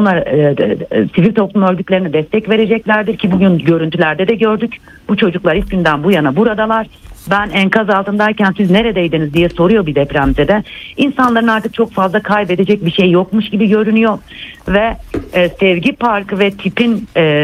sivil toplum örgütlerine destek vereceklerdir ki bugün görüntülerde de gördük. Bu çocuklar ilk günden bu yana buradalar. Ben enkaz altındayken siz neredeydiniz diye soruyor bir depremzede. İnsanların artık çok fazla kaybedecek bir şey yokmuş gibi görünüyor ve Sevgi Parkı ve TİP'in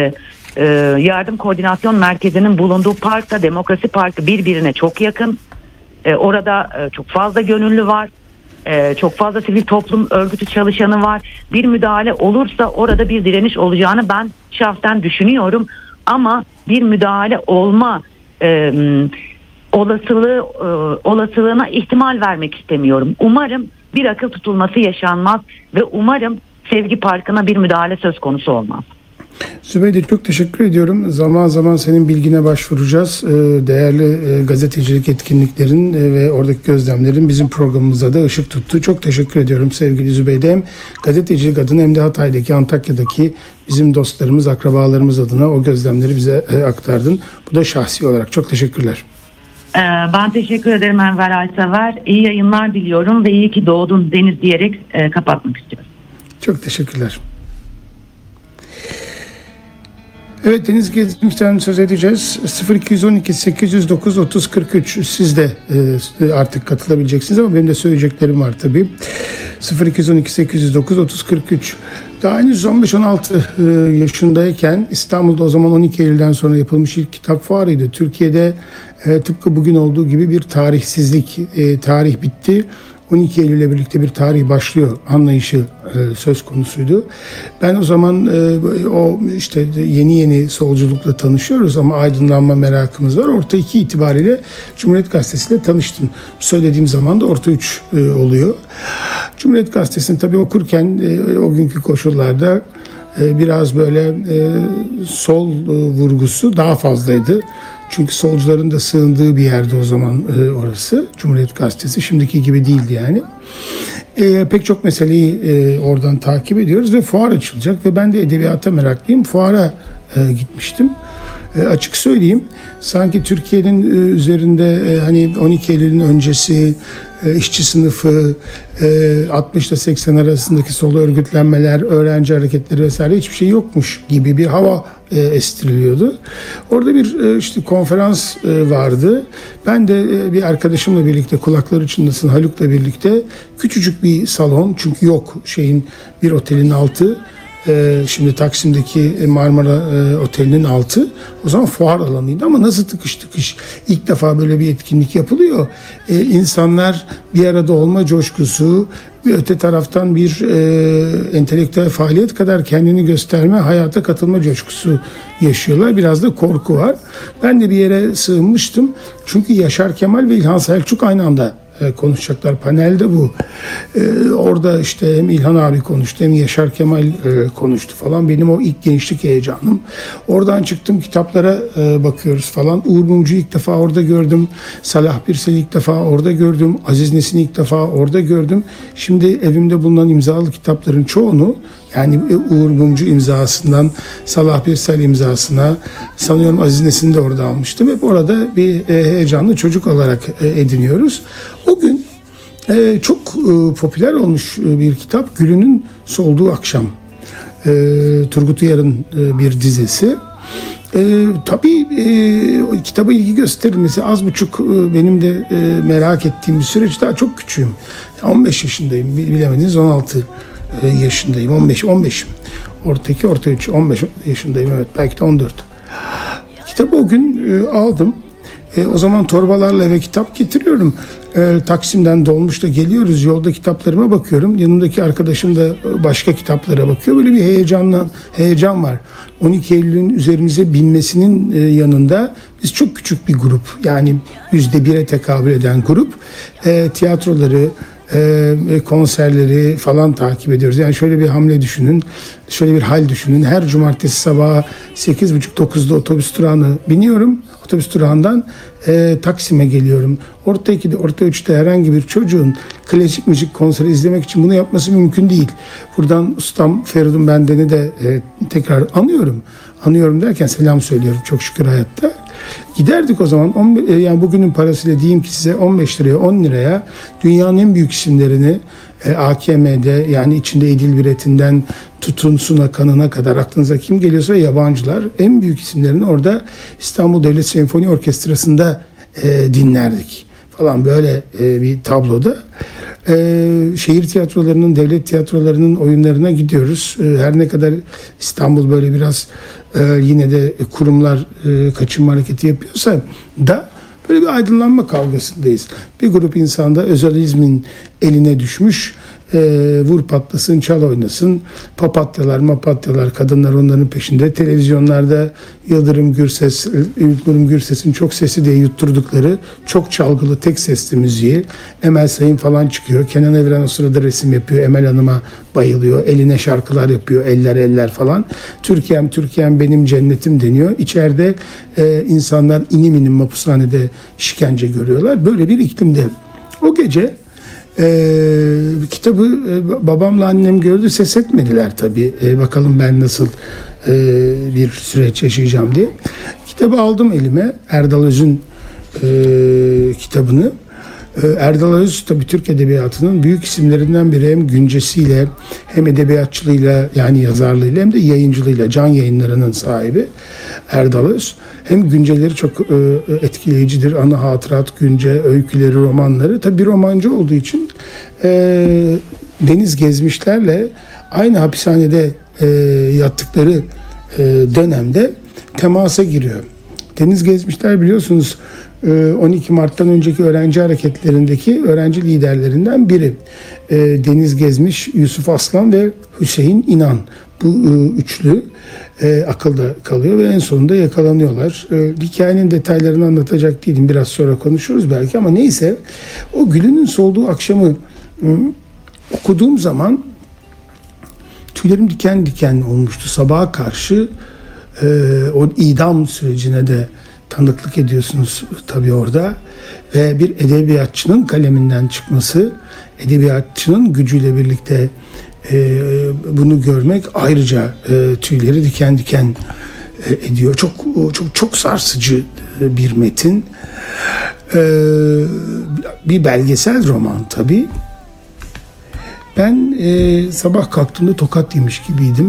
yardım koordinasyon merkezinin bulunduğu parkta Demokrasi Parkı birbirine çok yakın. Orada çok fazla gönüllü var. Çok fazla sivil toplum örgütü çalışanı var. Bir müdahale olursa orada bir direniş olacağını ben şahsen düşünüyorum. Ama bir müdahale olma olasılığına ihtimal vermek istemiyorum. Umarım bir akıl tutulması yaşanmaz ve umarım Sevgi Parkı'na bir müdahale söz konusu olmaz. Zübeyde, çok teşekkür ediyorum. Zaman zaman senin bilgine başvuracağız. Değerli gazetecilik etkinliklerin ve oradaki gözlemlerin bizim programımıza da ışık tuttu. Çok teşekkür ediyorum sevgili Zübeyde. Hem gazetecilik adına hem de Hatay'daki, Antakya'daki bizim dostlarımız, akrabalarımız adına o gözlemleri bize aktardın. Bu da şahsi olarak. Çok teşekkürler. Ben teşekkür ederim Enver Aysever. İyi yayınlar diliyorum ve iyi ki doğdun Deniz diyerek kapatmak istiyorum. Çok teşekkürler. Evet, Deniz Gezmiş'ten söz edeceğiz. 0212 809 30 43. Siz de artık katılabileceksiniz ama benim de söyleyeceklerim var tabii. 0212 809 30 43. Daha henüz 15-16 yaşındayken İstanbul'da, o zaman 12 Eylül'den sonra yapılmış ilk kitap fuarıydı. Türkiye'de tıpkı bugün olduğu gibi bir tarihsizlik, tarih bitti. 12 Eylül'le birlikte bir tarih başlıyor anlayışı söz konusuydu. Ben o zaman o işte yeni solculukla tanışıyoruz ama aydınlanma merakımız var. Orta 2 itibariyle Cumhuriyet Gazetesi ile tanıştım. Söylediğim zaman da Orta 3 oluyor. Cumhuriyet Gazetesi'ni tabii okurken o günkü koşullarda biraz böyle sol vurgusu daha fazlaydı. Çünkü solcuların da sığındığı bir yerde o zaman orası. Cumhuriyet Gazetesi şimdiki gibi değildi yani. Pek çok meseleyi oradan takip ediyoruz ve fuar açılacak ve ben de edebiyata meraklıyım. Fuara gitmiştim. Açık söyleyeyim, sanki Türkiye'nin üzerinde hani 12 Eylül'ün öncesi, işçi sınıfı, 60 ile 80 arasındaki sol örgütlenmeler, öğrenci hareketleri vesaire hiçbir şey yokmuş gibi bir hava estiriliyordu. Orada bir işte konferans vardı. Ben de bir arkadaşımla birlikte, kulakları çınlasın Haluk'la birlikte, küçücük bir salon, çünkü yok bir otelin altı. Şimdi Taksim'deki Marmara Oteli'nin altı, o zaman fuar alanıydı ama nasıl tıkış tıkış ilk defa böyle bir etkinlik yapılıyor. İnsanlar bir arada olma coşkusu ve öte taraftan bir entelektüel faaliyet kadar kendini gösterme, hayata katılma coşkusu yaşıyorlar. Biraz da korku var. Ben de bir yere sığınmıştım. Çünkü Yaşar Kemal ve İlhan Selçuk aynı anda konuşacaklar. Panelde bu. Orada işte hem İlhan abi konuştu hem Yaşar Kemal konuştu falan. Benim o ilk gençlik heyecanım. Oradan çıktım, kitaplara bakıyoruz falan. Uğur Mumcu'yu ilk defa orada gördüm. Salah Birsel'i ilk defa orada gördüm. Aziz Nesin'i ilk defa orada gördüm. Şimdi evimde bulunan imzalı kitapların çoğunu, yani Uğur Mumcu imzasından Salah Birsel imzasına, sanıyorum Aziz Nesin'i de orada almıştım. Hep orada bir heyecanlı çocuk olarak ediniyoruz. O gün çok popüler olmuş bir kitap, Gül'ünün Solduğu Akşam. Turgut Uyar'ın bir dizisi. Tabii kitaba ilgi gösterilmesi az buçuk benim de merak ettiğim bir süreç. Daha çok küçüğüm. 15 yaşındayım. Bilemediniz, 16 yaşındayım. 15'im. Orta 3, 15 yaşındayım. Evet, belki de 14. Kitabı o gün aldım. O zaman torbalarla eve kitap getiriyorum. Taksim'den dolmuşla geliyoruz. Yolda kitaplarıma bakıyorum. Yanımdaki arkadaşım da başka kitaplara bakıyor. Böyle bir heyecan var. 12 Eylül'ün üzerimize binmesinin yanında biz çok küçük bir grup. Yani %1'e tekabül eden grup. Tiyatroları, konserleri falan takip ediyoruz. Yani şöyle bir hamle düşünün, şöyle bir hal düşünün. Her cumartesi sabahı 8.30-9'da otobüs durağına biniyorum. Otobüs durağından Taksim'e geliyorum. Orta 2'de, Orta 3'te herhangi bir çocuğun klasik müzik konseri izlemek için bunu yapması mümkün değil. Buradan ustam Feridun Benden'i de tekrar anıyorum. Anıyorum derken selam söylüyorum, çok şükür hayatta. Giderdik o zaman, yani bugünün parasıyla diyeyim ki size 15 liraya 10 liraya dünyanın en büyük isimlerini AKM'de, yani içinde Edil Biret'inden tutun Suna Kanı'na kadar aklınıza kim geliyorsa yabancılar, en büyük isimlerini orada İstanbul Devlet Senfoni Orkestrası'nda dinlerdik falan, böyle bir tabloda. Şehir tiyatrolarının, devlet tiyatrolarının oyunlarına gidiyoruz. Her ne kadar İstanbul böyle biraz yine de kurumlar kaçınma hareketi yapıyorsa da böyle bir aydınlanma kavgasındayız. Bir grup insanda özalizmin eline düşmüş, vur patlasın, çal oynasın, papatyalar, mapatyalar, kadınlar onların peşinde. Televizyonlarda Yıldırım Gürses'in çok sesi diye yutturdukları çok çalgılı tek sesli müziği. Emel Sayın falan çıkıyor. Kenan Evren o sırada resim yapıyor. Emel Hanım'a bayılıyor. Eline şarkılar yapıyor. Eller eller falan. Türkiye'm Türkiye'm benim cennetim deniyor. İçeride insanlar inim inim mapushanede işkence görüyorlar. Böyle bir iklimde. O gece kitabı babamla annem gördü, ses etmediler tabii. Bakalım ben nasıl bir süreç yaşayacağım diye. Kitabı aldım elime, Erdal Öz'ün kitabını. Erdal Öz tabii Türk Edebiyatı'nın büyük isimlerinden biri, hem güncesiyle hem edebiyatçılığıyla, yani yazarlığıyla, hem de yayıncılığıyla, Can Yayınları'nın sahibi Erdal Öz. Hem günceleri çok etkileyicidir. Anı hatırat, günce, öyküleri, romanları. Tabii bir romancı olduğu için Deniz Gezmişler'le aynı hapishanede yattıkları dönemde temasa giriyor. Deniz Gezmişler biliyorsunuz 12 Mart'tan önceki öğrenci hareketlerindeki öğrenci liderlerinden biri. Deniz Gezmiş, Yusuf Aslan ve Hüseyin İnan. Bu üçlü akılda kalıyor ve en sonunda yakalanıyorlar. Hikayenin detaylarını anlatacak değilim. Biraz sonra konuşuruz belki, ama neyse. O Gülünün Solduğu Akşamı okuduğum zaman tüylerim diken diken olmuştu. Sabaha karşı o idam sürecine de tanıklık ediyorsunuz tabii orada. Ve bir edebiyatçının kaleminden çıkması, edebiyatçının gücüyle birlikte bunu görmek ayrıca tüyleri diken diken ediyor. Çok sarsıcı bir metin. Bir belgesel roman tabii. Ben sabah kalktığımda tokat yemiş gibiydim.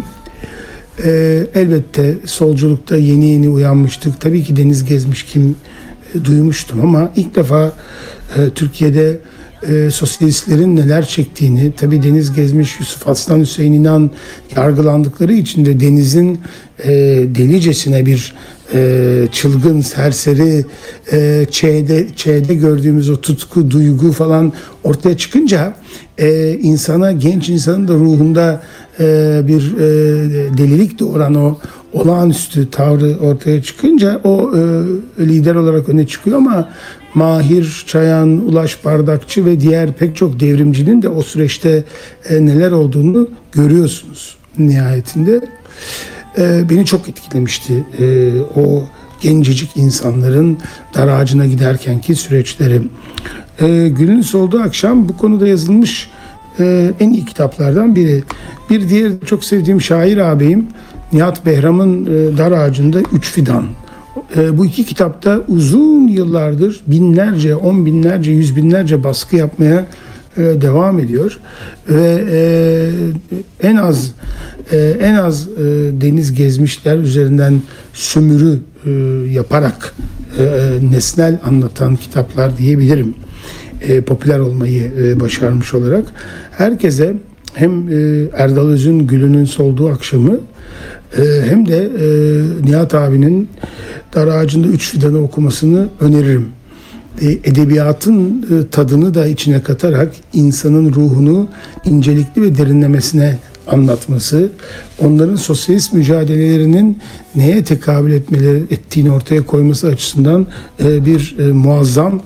Elbette solculukta yeni yeni uyanmıştık. Tabii ki Deniz Gezmiş kim duymuştum, ama ilk defa Türkiye'de sosyalistlerin neler çektiğini, tabii Deniz Gezmiş, Yusuf Aslan, Hüseyin İnan yargılandıkları için de Deniz'in delicesine bir çılgın, serseri, Ç'de gördüğümüz o tutku, duygu falan ortaya çıkınca genç insanın da ruhunda bir delilik doğuran o olağanüstü tavrı ortaya çıkınca o lider olarak öne çıkıyor. Ama Mahir Çayan, Ulaş Bardakçı ve diğer pek çok devrimcinin de o süreçte neler olduğunu görüyorsunuz nihayetinde. Beni çok etkilemişti o gencecik insanların dar ağacına giderkenki süreçleri. Gülün Solduğu Akşam bu konuda yazılmış en iyi kitaplardan biri. Bir diğer çok sevdiğim şair ağabeyim Nihat Behram'ın Dar Ağacı'nda Üç Fidan. Bu iki kitapta uzun yıllardır binlerce, on binlerce, yüz binlerce baskı yapmaya devam ediyor. Ve en az Deniz Gezmişler üzerinden sömürü yaparak nesnel anlatan kitaplar diyebilirim. Popüler olmayı başarmış olarak. Herkese hem Erdal Öz'ün Gülünün Solduğu Akşamı hem de Nihat abinin Dar Ağacı'nda Üç Fidan'ı okumasını öneririm. Edebiyatın tadını da içine katarak insanın ruhunu incelikli ve derinlemesine anlatması, onların sosyalist mücadelelerinin neye tekabül ettiğini ortaya koyması açısından bir muazzam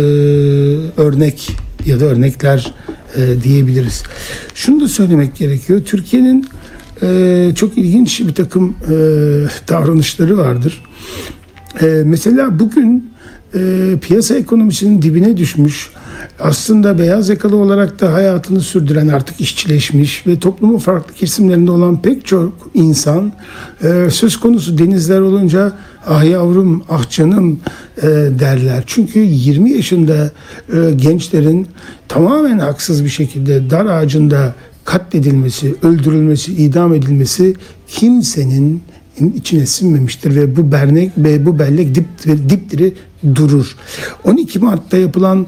örnek ya da örnekler diyebiliriz. Şunu da söylemek gerekiyor. Türkiye'nin çok ilginç bir takım davranışları vardır. Mesela bugün piyasa ekonomisinin dibine düşmüş, aslında beyaz yakalı olarak da hayatını sürdüren, artık işçileşmiş ve toplumun farklı kesimlerinde olan pek çok insan söz konusu denizler olunca ah yavrum, ah canım derler. Çünkü 20 yaşında gençlerin tamamen haksız bir şekilde dar ağacında katledilmesi, öldürülmesi, idam edilmesi kimsenin içine sinmemiştir ve bu bellek dipdiri durur. 12 Mart'ta yapılan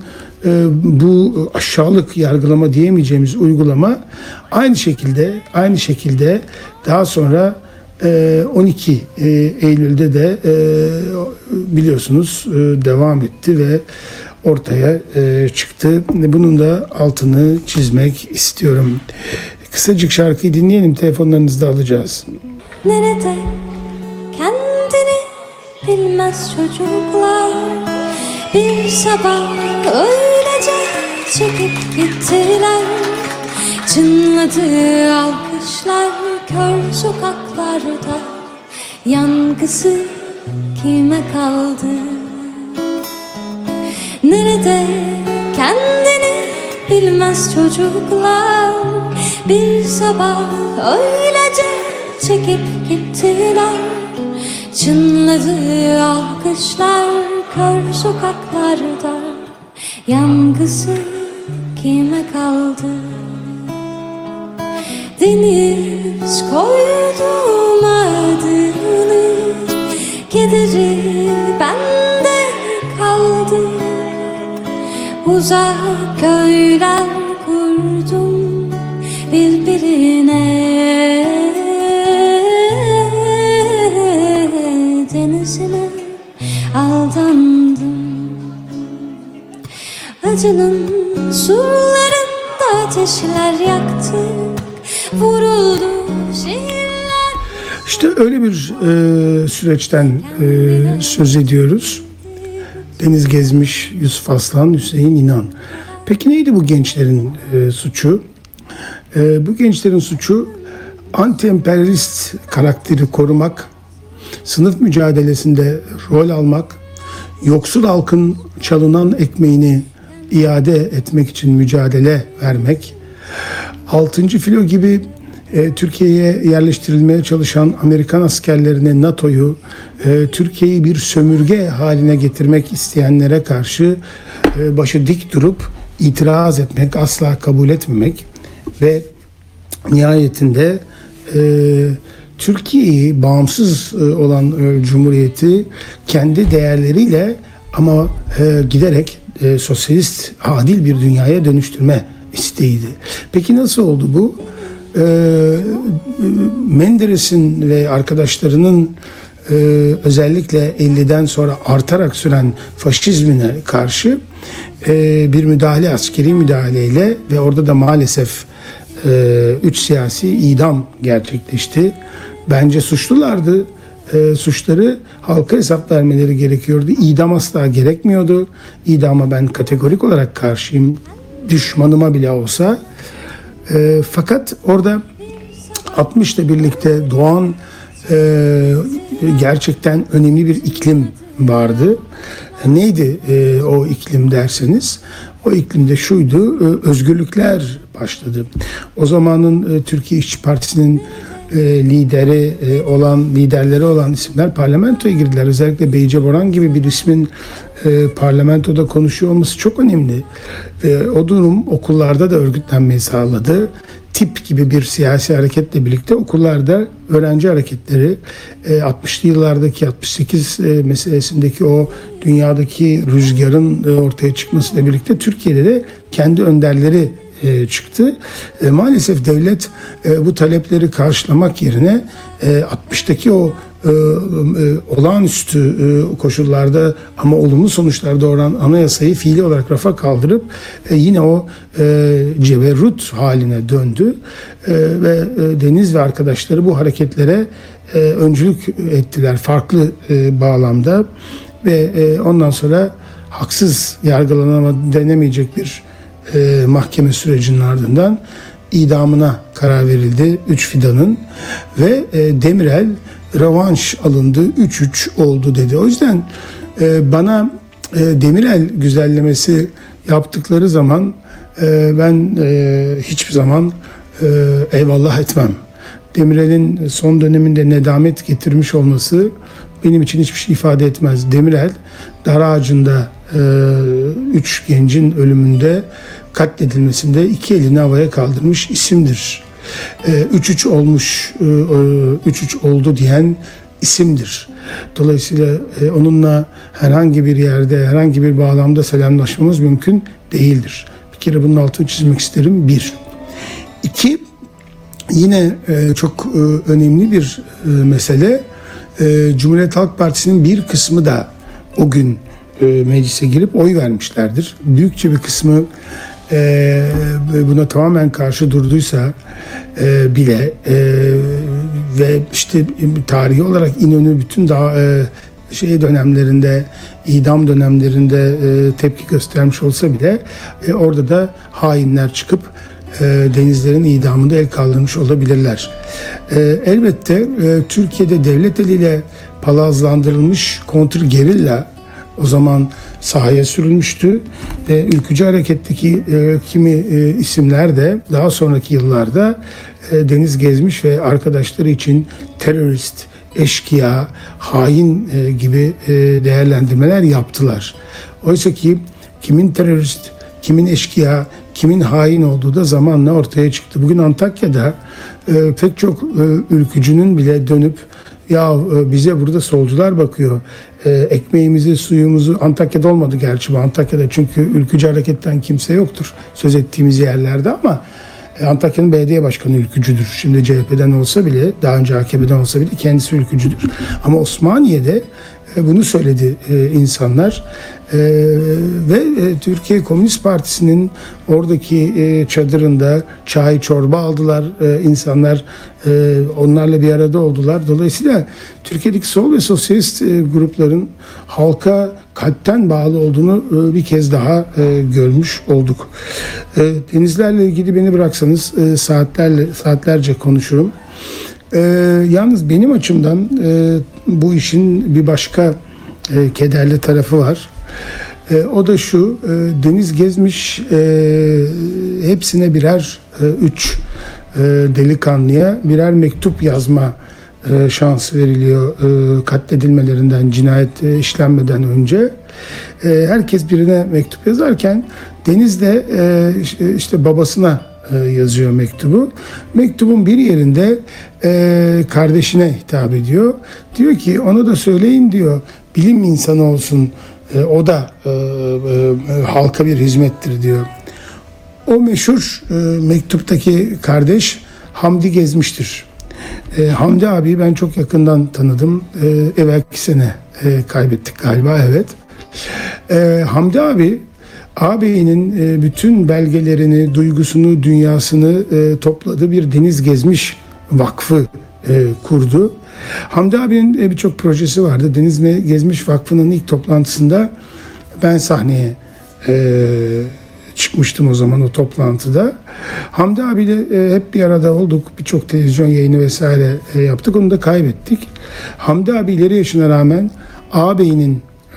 bu aşağılık yargılama diyemeyeceğimiz uygulama aynı şekilde daha sonra 12 Eylül'de de biliyorsunuz devam etti ve ortaya çıktı. Bunun da altını çizmek istiyorum. Kısacık şarkıyı dinleyelim, telefonlarınızı da alacağız. Nerede kendini bilmez çocuklar, bir sabah öylece çekip gittiler. Çınladı alkışlar kör sokaklarda, yankısı kime kaldı? Nerede kendini bilmez çocuklar, bir sabah öylece çekip gittiler. Çınladı alkışlar kör sokaklarda, yankısı kime kaldı? Deniz koydum adını, kederi bende kaldı. Uzak köyler kurdum birbirine, denizine aldandım. Acının surlarında ateşler yaktık, vuruldu şehirler. İşte öyle bir süreçten söz ediyoruz. Deniz Gezmiş, Yusuf Aslan, Hüseyin İnan. Peki neydi bu gençlerin suçu? Bu gençlerin suçu anti-emperyalist karakteri korumak, sınıf mücadelesinde rol almak, yoksul halkın çalınan ekmeğini iade etmek için mücadele vermek, 6. filo gibi Türkiye'ye yerleştirilmeye çalışan Amerikan askerlerine, NATO'yu, Türkiye'yi bir sömürge haline getirmek isteyenlere karşı başı dik durup itiraz etmek, asla kabul etmemek ve nihayetinde Türkiye'yi, bağımsız olan Cumhuriyeti kendi değerleriyle ama giderek sosyalist, adil bir dünyaya dönüştürme isteğiydi. Peki nasıl oldu bu? Menderes'in ve arkadaşlarının özellikle 50'den sonra artarak süren faşizmine karşı bir müdahale, askeri müdahaleyle ve orada da maalesef 3 siyasi idam gerçekleşti. Bence suçlulardı. Suçları halka hesap vermeleri gerekiyordu. İdam asla gerekmiyordu. İdama ben kategorik olarak karşıyım. Düşmanıma bile olsa. Fakat orada 60'la birlikte doğan gerçekten önemli bir iklim vardı. Neydi o iklim derseniz? O iklimde şuydu, özgürlükler başladı. O zamanın Türkiye İşçi Partisi'nin liderleri olan isimler parlamentoya girdiler. Özellikle Beyce Boran gibi bir ismin parlamentoda konuşuyor olması çok önemli. O durum okullarda da örgütlenmeyi sağladı. TİP gibi bir siyasi hareketle birlikte okullarda öğrenci hareketleri 60'lı yıllardaki 68 meselesindeki o dünyadaki rüzgarın ortaya çıkmasıyla birlikte Türkiye'de de kendi önderleri çıktı. Maalesef devlet bu talepleri karşılamak yerine 60'taki o olağanüstü koşullarda ama olumlu sonuçlar doğuran anayasayı fiili olarak rafa kaldırıp yine o ceberrut haline döndü ve Deniz ve arkadaşları bu hareketlere öncülük ettiler farklı bağlamda ve ondan sonra haksız yargılanama denemeyecek bir mahkeme sürecinin ardından idamına karar verildi 3 fidanın ve Demirel rövanş alındı, 3-3 oldu dedi. O yüzden bana Demirel güzellemesi yaptıkları zaman ben hiçbir zaman eyvallah etmem. Demirel'in son döneminde nedamet getirmiş olması benim için hiçbir şey ifade etmez. Demirel dar ağacında 3 gencin ölümünde, katledilmesinde 2 elini havaya kaldırmış isimdir. 3-3 olmuş, 3-3 oldu diyen isimdir. Dolayısıyla onunla herhangi bir yerde, herhangi bir bağlamda selamlaşmamız mümkün değildir. Bir kere bunun altını çizmek isterim. 1. 2. Yine çok önemli bir mesele. Cumhuriyet Halk Partisi'nin bir kısmı da o gün meclise girip oy vermişlerdir. Büyükçe bir kısmı buna tamamen karşı durduysa bile ve işte tarihi olarak İnönü bütün daha dönemlerinde, idam dönemlerinde tepki göstermiş olsa bile orada da hainler çıkıp denizlerin idamında el kaldırmış olabilirler. Elbette Türkiye'de devlet eliyle palazlandırılmış kontrgerilla o zaman sahaya sürülmüştü ve ülkücü hareketteki kimi isimler de daha sonraki yıllarda Deniz Gezmiş ve arkadaşları için terörist, eşkıya, hain gibi değerlendirmeler yaptılar. Oysa ki kimin terörist, kimin eşkıya, kimin hain olduğu da zamanla ortaya çıktı. Bugün Antakya'da pek çok ülkücünün bile dönüp ya bize burada solcular bakıyor, ekmeğimizi, suyumuzu, Antakya'da olmadı gerçi bu, Antakya'da çünkü ülkücü hareketten kimse yoktur söz ettiğimiz yerlerde, ama Antakya'nın belediye başkanı ülkücüdür. Şimdi CHP'den olsa bile, daha önce AKP'den olsa bile kendisi ülkücüdür. Ama Osmaniye'de bunu söyledi insanlar. Ve Türkiye Komünist Partisi'nin oradaki çadırında çay, çorba aldılar. İnsanlar onlarla bir arada oldular. Dolayısıyla Türkiye'deki sol ve sosyalist grupların halka kalpten bağlı olduğunu bir kez daha görmüş olduk. Denizlerle ilgili beni bıraksanız saatlerce konuşurum. Yalnız benim açımdan bu işin bir başka kederli tarafı var. O da şu, Deniz Gezmiş hepsine birer 3 delikanlıya birer mektup yazma şansı veriliyor katledilmelerinden, cinayet işlenmeden önce. Herkes birine mektup yazarken Deniz de işte babasına yazıyor mektubu. Mektubun bir yerinde kardeşine hitap ediyor. Diyor ki ona da söyleyin diyor, bilim insanı olsun, o da halka bir hizmettir diyor. O meşhur mektuptaki kardeş Hamdi Gezmiş'tir. Hamdi abi ben çok yakından tanıdım. Evvelki sene kaybettik galiba, evet. Hamdi abi ağabeyinin bütün belgelerini, duygusunu, dünyasını topladığı bir Deniz Gezmiş Vakfı kurdu. Hamdi abinin birçok projesi vardı. Deniz Gezmiş Vakfı'nın ilk toplantısında ben sahneye çıkmıştım o zaman o toplantıda. Hamdi abiyle hep bir arada olduk. Birçok televizyon yayını vesaire yaptık. Onu da kaybettik. Hamdi abi ileri yaşına rağmen ağabeyinin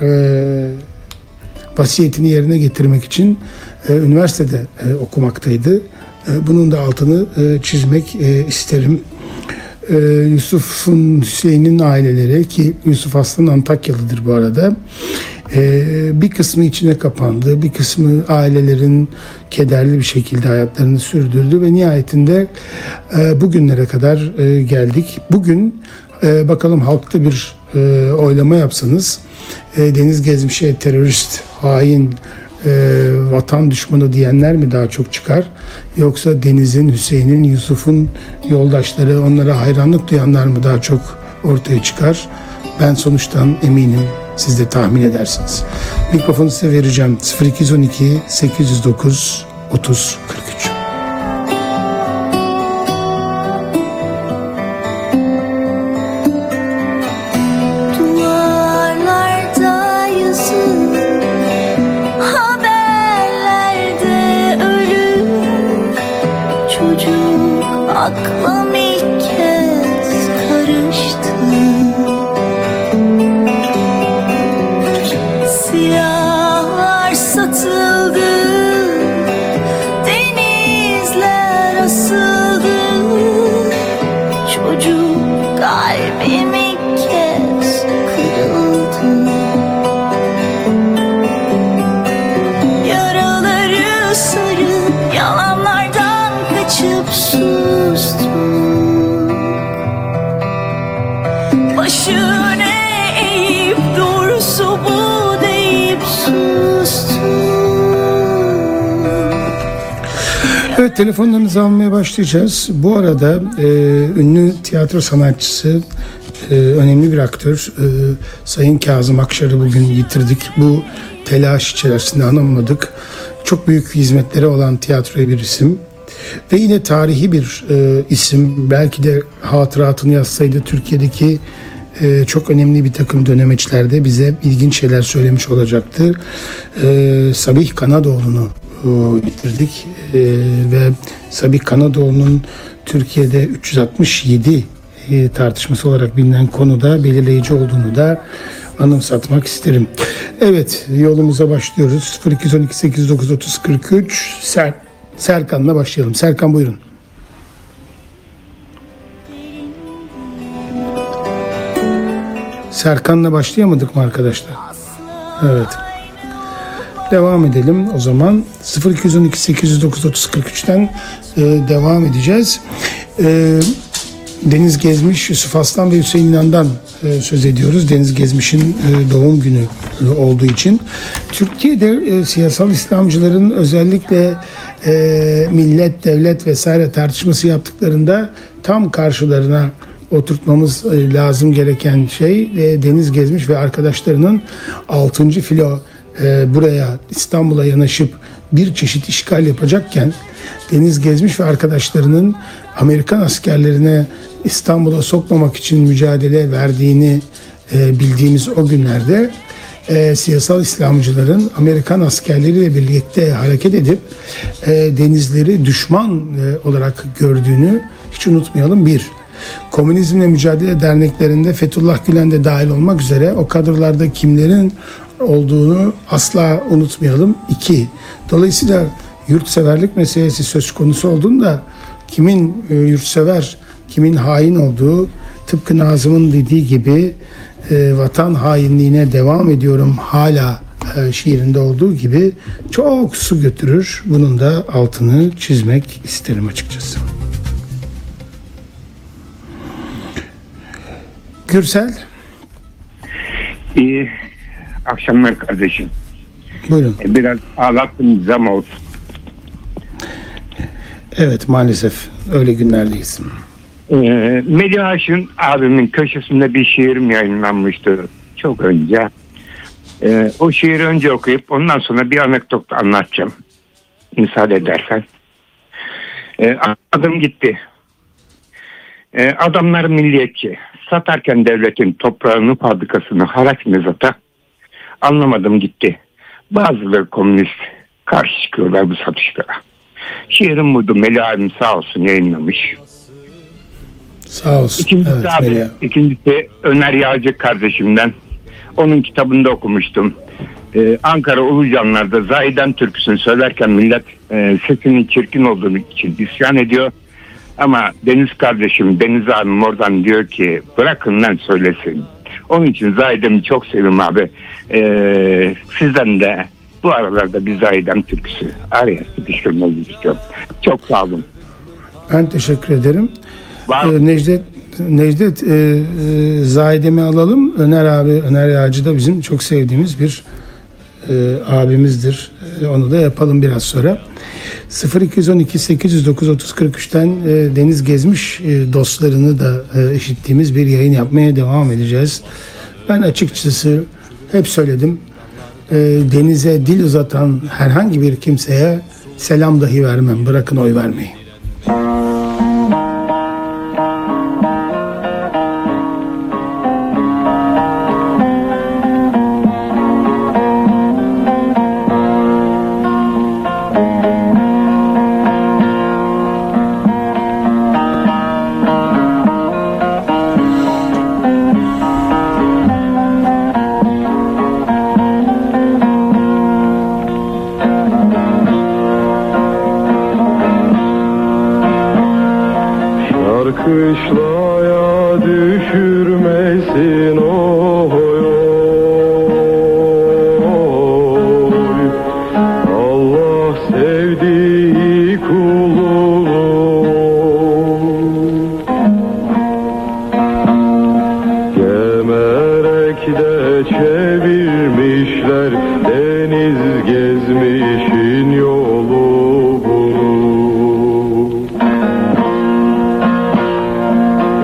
vasiyetini yerine getirmek için üniversitede okumaktaydı. Bunun da altını çizmek isterim. Yusuf'un, Hüseyin'in aileleri, ki Yusuf aslında Antakyalıdır bu arada, bir kısmı içine kapandı, bir kısmı ailelerin kederli bir şekilde hayatlarını sürdürdü ve nihayetinde bugünlere kadar geldik. Bugün bakalım halkta bir oylama yapsanız Deniz Gezmiş'e terörist, hain, vatan düşmanı diyenler mi daha çok çıkar? Yoksa Deniz'in, Hüseyin'in, Yusuf'un yoldaşları, onlara hayranlık duyanlar mı daha çok ortaya çıkar? Ben sonuçtan eminim. Siz de tahmin edersiniz. Mikrofonu size vereceğim. 0212 809 30 43. Duvarlarda yazı, haberlerde ölüm, çocuk aklım ilk kez karıştı. Silahlar satıldı, denizler asıldı, çocuk kalbim ilk kez kırıldı. Yaraları sarıp yalanlardan kaçıp sustum. Başını eğip doğrusu bu deyip sustum. Evet, telefonlarınızı almaya başlayacağız. Bu arada ünlü tiyatro sanatçısı, önemli bir aktör. Sayın Kazım Akşar'ı bugün yitirdik. Bu telaş içerisinde anamadık. Çok büyük hizmetleri olan tiyatroya bir isim. Ve yine tarihi bir isim. Belki de hatıratını yazsaydı Türkiye'deki çok önemli bir takım dönemeçlerde bize ilginç şeyler söylemiş olacaktı. Sabih Kanadoğlu'nu yitirdik. Ve Sabih Kanadoğlu'nun Türkiye'de 367 tartışması olarak bilinen konuda belirleyici olduğunu da anımsatmak isterim. Evet, yolumuza başlıyoruz. 0212 809 30 43 Serkan'la başlayalım. Serkan buyurun. Serkan'la başlayamadık mı arkadaşlar? Evet. Devam edelim o zaman. 0212 809 30 43'ten devam edeceğiz. Deniz Gezmiş, Yusuf Aslan ve Hüseyin İnan'dan söz ediyoruz. Deniz Gezmiş'in doğum günü olduğu için. Türkiye'de siyasal İslamcıların özellikle millet, devlet vesaire tartışması yaptıklarında tam karşılarına oturtmamız lazım gereken şey Deniz Gezmiş ve arkadaşlarının 6. filo buraya İstanbul'a yanaşıp bir çeşit işgal yapacakken Deniz Gezmiş ve arkadaşlarının Amerikan askerlerine İstanbul'a sokmamak için mücadele verdiğini bildiğimiz o günlerde siyasal İslamcıların Amerikan askerleriyle birlikte hareket edip denizleri düşman olarak gördüğünü hiç unutmayalım. Bir, Komünizmle Mücadele Derneklerinde Fethullah Gülen de dahil olmak üzere o kadrolarda kimlerin olduğunu asla unutmayalım. İki, dolayısıyla yurtseverlik meselesi söz konusu olduğunda kimin yurtsever, kimin hain olduğu tıpkı Nazım'ın dediği gibi vatan hainliğine devam ediyorum hala şiirinde olduğu gibi çok su götürür. Bunun da altını çizmek isterim açıkçası. Gürsel. İyi akşamlar kardeşim. Buyurun. Biraz ağlattım zam olsun. Evet, maalesef öyle günlerdeyiz. Melih Aşın abimin köşesinde bir şiirim yayınlanmıştı çok önce. O şiiri önce okuyup ondan sonra bir anekdot anlatacağım. Müsaade edersen. Adım gitti. Adamlar milliyetçi. Satarken devletin toprağını, fabrikasını haraç mezata. Anlamadım gitti. Bazıları komünist. Karşı çıkıyorlar bu satışlara. Şiirim buydu. Melih abim sağ olsun yayınlamış. Sağ olsun. İkincisi Öner Yağcı kardeşimden. Onun kitabında okumuştum. Ankara Ulucanlar'da Zahiden türküsünü söylerken millet sesinin çirkin olduğu için isyan ediyor. Ama Deniz kardeşim, Deniz abim oradan diyor ki bırakın lan söylesin. Onun için Zahide'mi çok seviyorum abi. Sizden de bu aralarda bir Zahidem türküsü araya sıkıştırmanızı istiyorum. Çok sağ olun. Ben teşekkür ederim. Necdet Zahidem'i alalım. Öner Yağcı da bizim çok sevdiğimiz bir abimizdir. Onu da yapalım biraz sonra. 0212 809 30 43'ten Deniz Gezmiş dostlarını da işittiğimiz bir yayın yapmaya devam edeceğiz. Ben açıkçası hep söyledim. Denize dil uzatan herhangi bir kimseye selam dahi vermem. Bırakın oy vermeyi. Kışlaya düşürmesin oy oy. Allah sevdiği kulunu gemerekte çevirmişler Deniz Gezmiş'in yolu bunu.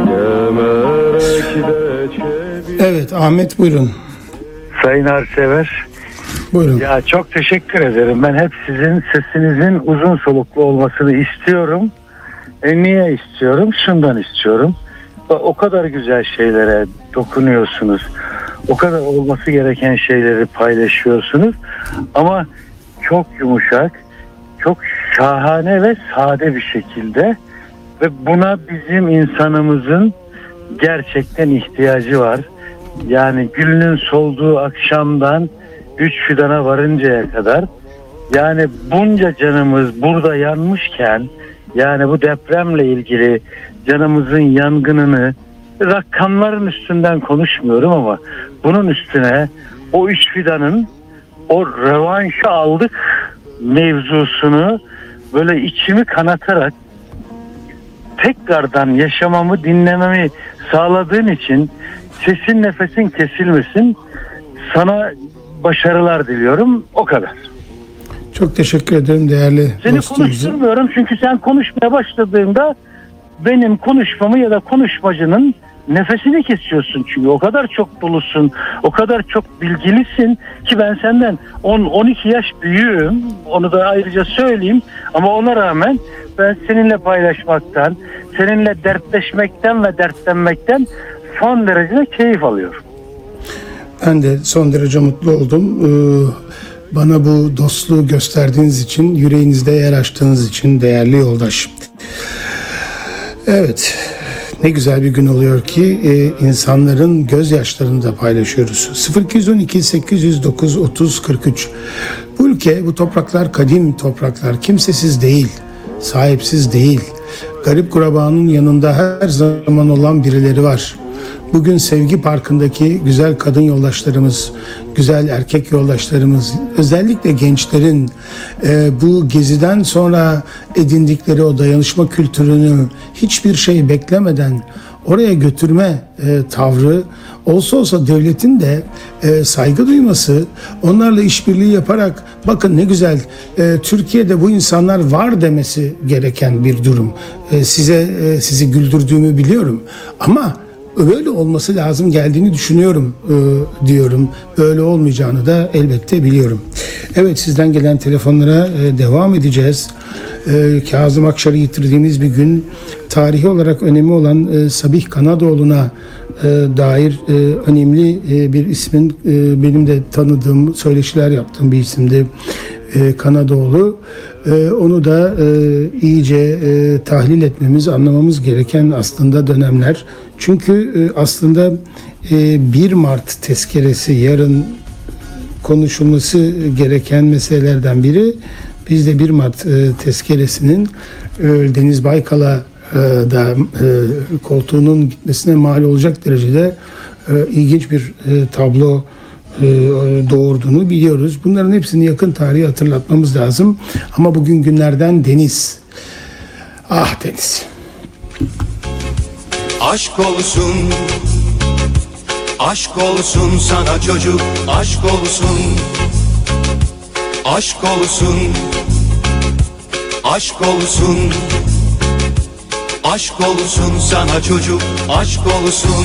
Ahmet buyurun. Sayın Arsever, Buyurun. ya çok teşekkür ederim. Ben hep sizin sesinizin uzun soluklu olmasını istiyorum. Niye istiyorum? Şundan istiyorum. O kadar güzel şeylere dokunuyorsunuz. O kadar olması gereken şeyleri paylaşıyorsunuz. Ama çok yumuşak, çok şahane ve sade bir şekilde. Ve buna bizim insanımızın gerçekten ihtiyacı var. Yani gülünün solduğu akşamdan 3 fidana varıncaya kadar, yani bunca canımız burada yanmışken, yani bu depremle ilgili canımızın yangınını rakamların üstünden konuşmuyorum ama bunun üstüne o 3 fidanın o rövanşı aldık mevzusunu böyle içimi kanatarak tekrardan yaşamamı, dinlememi sağladığın için sesin nefesin kesilmesin. Sana başarılar diliyorum. O kadar. Çok teşekkür ederim değerli Seni dostum. konuşturmuyorum çünkü sen konuşmaya başladığında benim konuşmamı ya da konuşmacının nefesini kesiyorsun, çünkü o kadar çok dolusun, o kadar çok bilgilisin ki ben senden 10-12 yaş büyüğüm, onu da ayrıca söyleyeyim, ama ona rağmen ben seninle paylaşmaktan, seninle dertleşmekten ve dertlenmekten son derece keyif alıyorum. Ben de son derece mutlu oldum. Bana bu dostluğu gösterdiğiniz için, yüreğinizde yer açtığınız için değerli yoldaş. Evet, ne güzel bir gün oluyor ki insanların gözyaşlarını da paylaşıyoruz. 0212 809 30 43. Bu ülke, bu topraklar kadim topraklar. Kimsesiz değil, sahipsiz değil. Garip kurabanın yanında her zaman olan birileri var. Bugün Sevgi Parkı'ndaki güzel kadın yoldaşlarımız, güzel erkek yoldaşlarımız, özellikle gençlerin bu geziden sonra edindikleri o dayanışma kültürünü hiçbir şey beklemeden oraya götürme tavrı, olsa devletin de saygı duyması, onlarla işbirliği yaparak bakın ne güzel Türkiye'de bu insanlar var demesi gereken bir durum. Sizi güldürdüğümü biliyorum ama böyle olması lazım geldiğini düşünüyorum diyorum. Böyle olmayacağını da elbette biliyorum. Evet, sizden gelen telefonlara devam edeceğiz. Kazım Akşar'ı yitirdiğimiz bir gün, tarihi olarak önemi olan Sabih Kanadoğlu'na dair önemli bir ismin, benim de tanıdığım, söyleşiler yaptığım bir isimdi Kanadoğlu. Onu da iyice tahlil etmemiz, anlamamız gereken aslında dönemler. Çünkü aslında 1 Mart tezkeresi yarın konuşulması gereken meselelerden biri. Biz de 1 Mart tezkeresinin Deniz Baykal'a da koltuğunun gitmesine mal olacak derecede ilginç bir tablo doğurduğunu biliyoruz. Bunların hepsini yakın tarihi hatırlatmamız lazım. Ama bugün günlerden Deniz. Ah Deniz. Aşk olsun, aşk olsun sana çocuk, aşk olsun, aşk olsun, aşk olsun, aşk olsun sana çocuk, aşk olsun.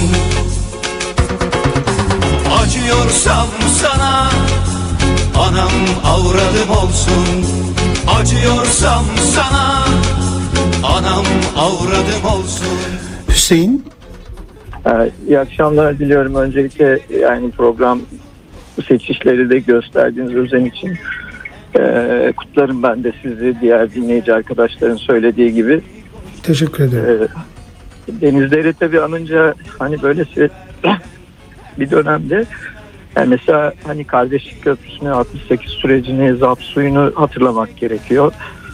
Acıyorsam sana, anam avradım olsun. Acıyorsam sana, anam avradım olsun. Hüseyin. İyi akşamlar diliyorum. Öncelikle yani program seçişleri de gösterdiğiniz özen için kutlarım ben de sizi, diğer dinleyici arkadaşların söylediği gibi. Teşekkür ederim. Denizleri tabii anınca hani böyle bir dönemde yani mesela hani Kardeşlik Köprüsü'nü, 68 sürecini, ZAP suyunu hatırlamak gerekiyor.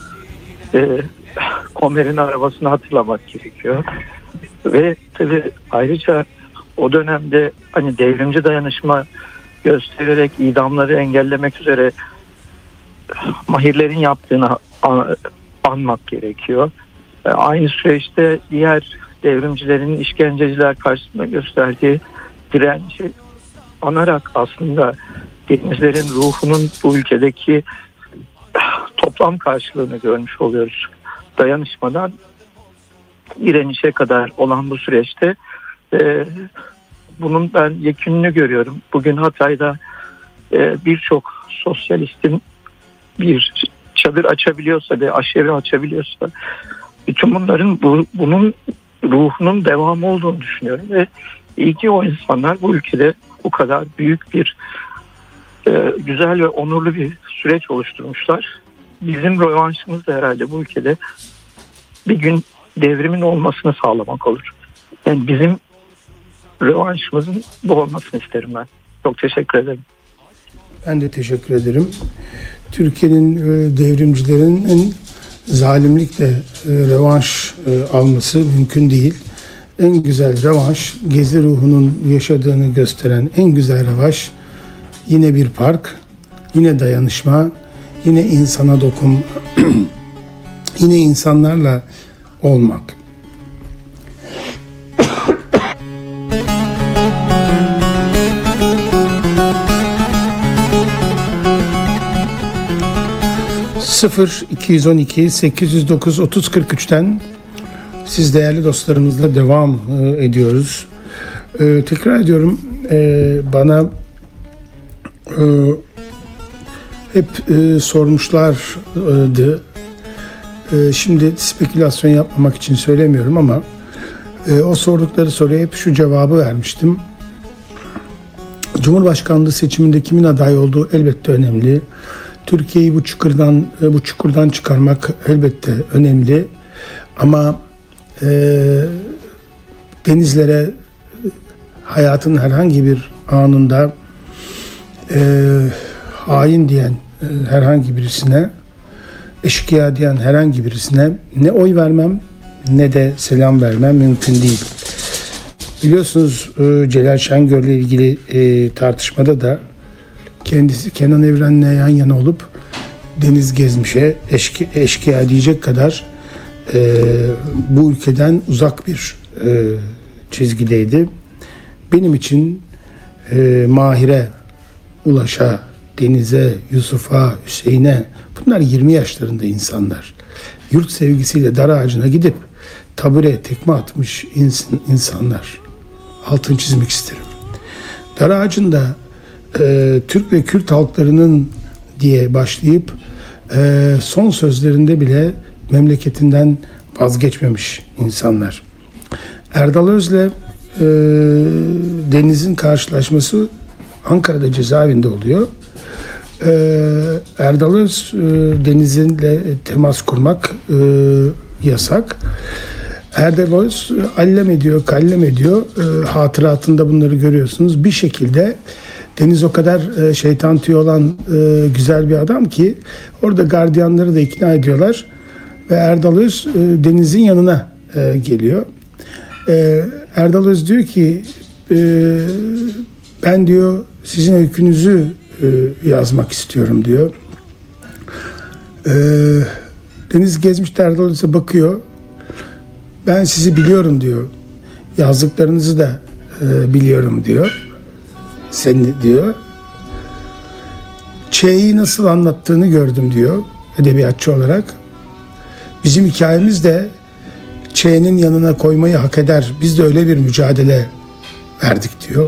Komer'in arabasını hatırlamak gerekiyor. Ve tabii ayrıca o dönemde hani devrimci dayanışma göstererek idamları engellemek üzere mahirlerin yaptığını anmak gerekiyor. Aynı süreçte diğer devrimcilerin işkenceciler karşısında gösterdiği direnci anarak aslında denizlerin ruhunun bu ülkedeki toplam karşılığını görmüş oluyoruz. Dayanışmadan direnişe kadar olan bu süreçte bunun ben yekününü görüyorum. Bugün Hatay'da birçok sosyalistin bir çadır açabiliyorsa ve aşevi açabiliyorsa, bütün bunların bunun ruhunun devamı olduğunu düşünüyorum ve iyi ki o insanlar bu ülkede bu kadar büyük bir güzel ve onurlu bir süreç oluşturmuşlar. Bizim rövanşımız da herhalde bu ülkede bir gün devrimin olmasını sağlamak olur. Yani bizim rövanşımızın bu olmasını isterim ben. Çok teşekkür ederim. Ben de teşekkür ederim. Türkiye'nin devrimcilerinin zalimlikle rövanş alması mümkün değil. En güzel rövanş, Gezi ruhunun yaşadığını gösteren en güzel rövanş yine bir park, yine dayanışma, yine insana dokunma, yine insanlarla olmak. ...0212-809-3043'ten siz değerli dostlarımızla devam ediyoruz. Tekrar ediyorum, bana hep sormuşlardı. Şimdi spekülasyon yapmamak için söylemiyorum ama o sordukları soruya hep şu cevabı vermiştim. Cumhurbaşkanlığı seçiminde kimin aday olduğu elbette önemli. Türkiye'yi bu çukurdan çıkarmak elbette önemli. Ama denizlere hayatın herhangi bir anında hain diyen herhangi birisine, eşkıya diyen herhangi birisine ne oy vermem ne de selam vermem mümkün değil. Biliyorsunuz Celal Şengör'le ilgili tartışmada da kendisi Kenan Evren'le yan yana olup Deniz Gezmiş'e eşkıya diyecek kadar bu ülkeden uzak bir çizgideydi. Benim için Mahir'e, Ulaş'a, Deniz'e, Yusuf'a, Hüseyin'e, bunlar 20 yaşlarında insanlar. Yurt sevgisiyle dar ağacına gidip tabure tekme atmış insanlar. Altını çizmek isterim. Dar ağacında Türk ve Kürt halklarının diye başlayıp son sözlerinde bile memleketinden vazgeçmemiş insanlar. Erdal Öz'le Deniz'in karşılaşması Ankara'da cezaevinde oluyor. Erdal Öz Deniz'le temas kurmak yasak. Erdal Öz allem ediyor, kallem ediyor. Hatıratında bunları görüyorsunuz. Bir şekilde Deniz o kadar şeytan tüyü olan güzel bir adam ki orada gardiyanları da ikna ediyorlar. Ve Erdal Öz Deniz'in yanına geliyor. Erdal Öz diyor ki ben diyor sizin öykünüzü yazmak istiyorum diyor. Deniz Gezmiş de Erdal Öz'e bakıyor. Ben sizi biliyorum diyor. Yazdıklarınızı da biliyorum diyor. Seni diyor. Ç'yi nasıl anlattığını gördüm diyor edebiyatçı olarak. Bizim hikayemiz de Ç'nin yanına koymayı hak eder. Biz de öyle bir mücadele verdik diyor.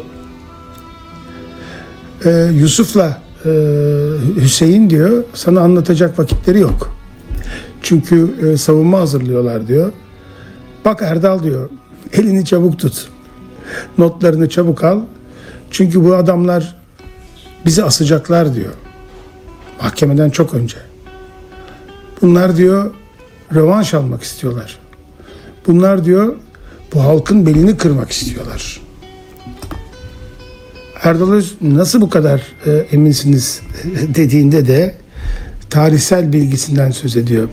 Yusuf'la Hüseyin diyor sana anlatacak vakitleri yok. Çünkü savunma hazırlıyorlar diyor. Bak Erdal diyor elini çabuk tut. Notlarını çabuk al. Çünkü bu adamlar bizi asacaklar diyor. Mahkemeden çok önce. Bunlar diyor rövanş almak istiyorlar. Bunlar diyor bu halkın belini kırmak istiyorlar. Erdal Öz nasıl bu kadar eminsiniz dediğinde de tarihsel bilgisinden söz ediyor.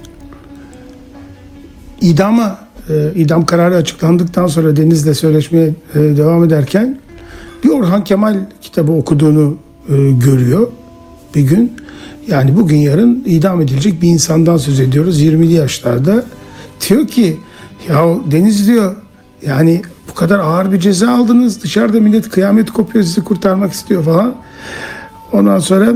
İdam kararı açıklandıktan sonra Deniz'le söyleşmeye devam ederken bir Orhan Kemal kitabı okuduğunu görüyor bir gün. Yani bugün yarın idam edilecek bir insandan söz ediyoruz 20'li yaşlarda. Diyor ki ya Deniz diyor yani bu kadar ağır bir ceza aldınız. Dışarıda millet kıyamet kopuyor sizi kurtarmak istiyor falan. Ondan sonra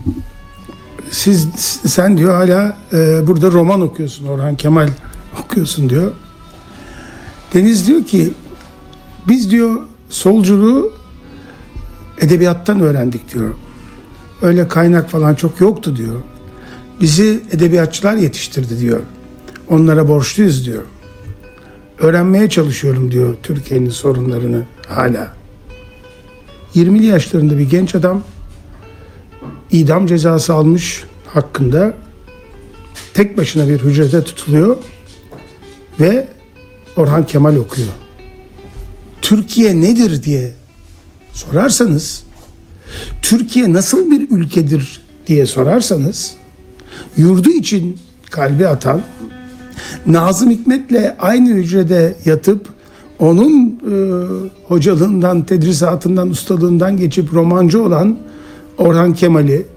sen diyor hala burada roman okuyorsun. Orhan Kemal okuyorsun diyor. Deniz diyor ki biz diyor solculuğu edebiyattan öğrendik diyor. Öyle kaynak falan çok yoktu diyor. Bizi edebiyatçılar yetiştirdi diyor. Onlara borçluyuz diyor. Öğrenmeye çalışıyorum diyor Türkiye'nin sorunlarını hala. 20'li yaşlarında bir genç adam idam cezası almış hakkında tek başına bir hücrede tutuluyor ve Orhan Kemal okuyor. Türkiye nedir diye sorarsanız, Türkiye nasıl bir ülkedir diye sorarsanız, yurdu için kalbi atan, Nazım Hikmet'le aynı hücrede yatıp onun hocalığından, tedrisatından, ustalığından geçip romancı olan Orhan Kemal'i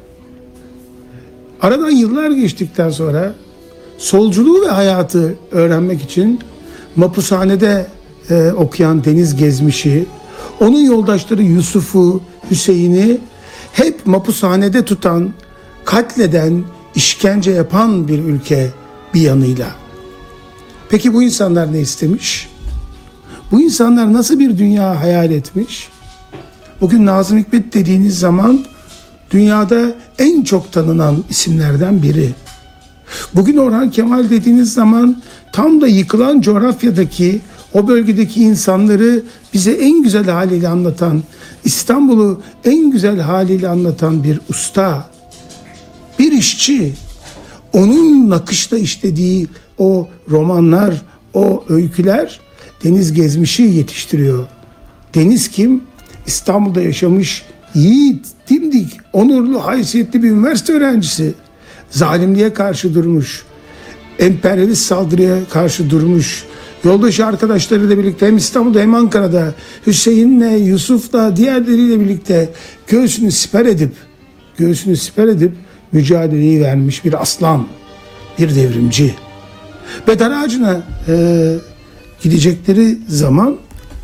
aradan yıllar geçtikten sonra solculuğu ve hayatı öğrenmek için mapushanede okuyan Deniz Gezmiş'i, onun yoldaşları Yusuf'u, Hüseyin'i hep mapushanede tutan, katleden, işkence yapan bir ülke bir yanıyla. Peki bu insanlar ne istemiş? Bu insanlar nasıl bir dünya hayal etmiş? Bugün Nazım Hikmet dediğiniz zaman dünyada en çok tanınan isimlerden biri. Bugün Orhan Kemal dediğiniz zaman tam da yıkılan coğrafyadaki, o bölgedeki insanları bize en güzel haliyle anlatan, İstanbul'u en güzel haliyle anlatan bir usta, bir işçi. Onun nakışla işlediği o romanlar, o öyküler Deniz Gezmiş'i yetiştiriyor. Deniz kim? İstanbul'da yaşamış yiğit, dimdik, onurlu, haysiyetli bir üniversite öğrencisi. Zalimliğe karşı durmuş, emperyalist saldırıya karşı durmuş. Yoldaşı arkadaşlarıyla birlikte hem İstanbul'da hem Ankara'da Hüseyin'le, Yusuf'la, diğerleriyle birlikte göğsünü siper edip mücadeleyi vermiş bir aslan, bir devrimci. Ve dar ağacına gidecekleri zaman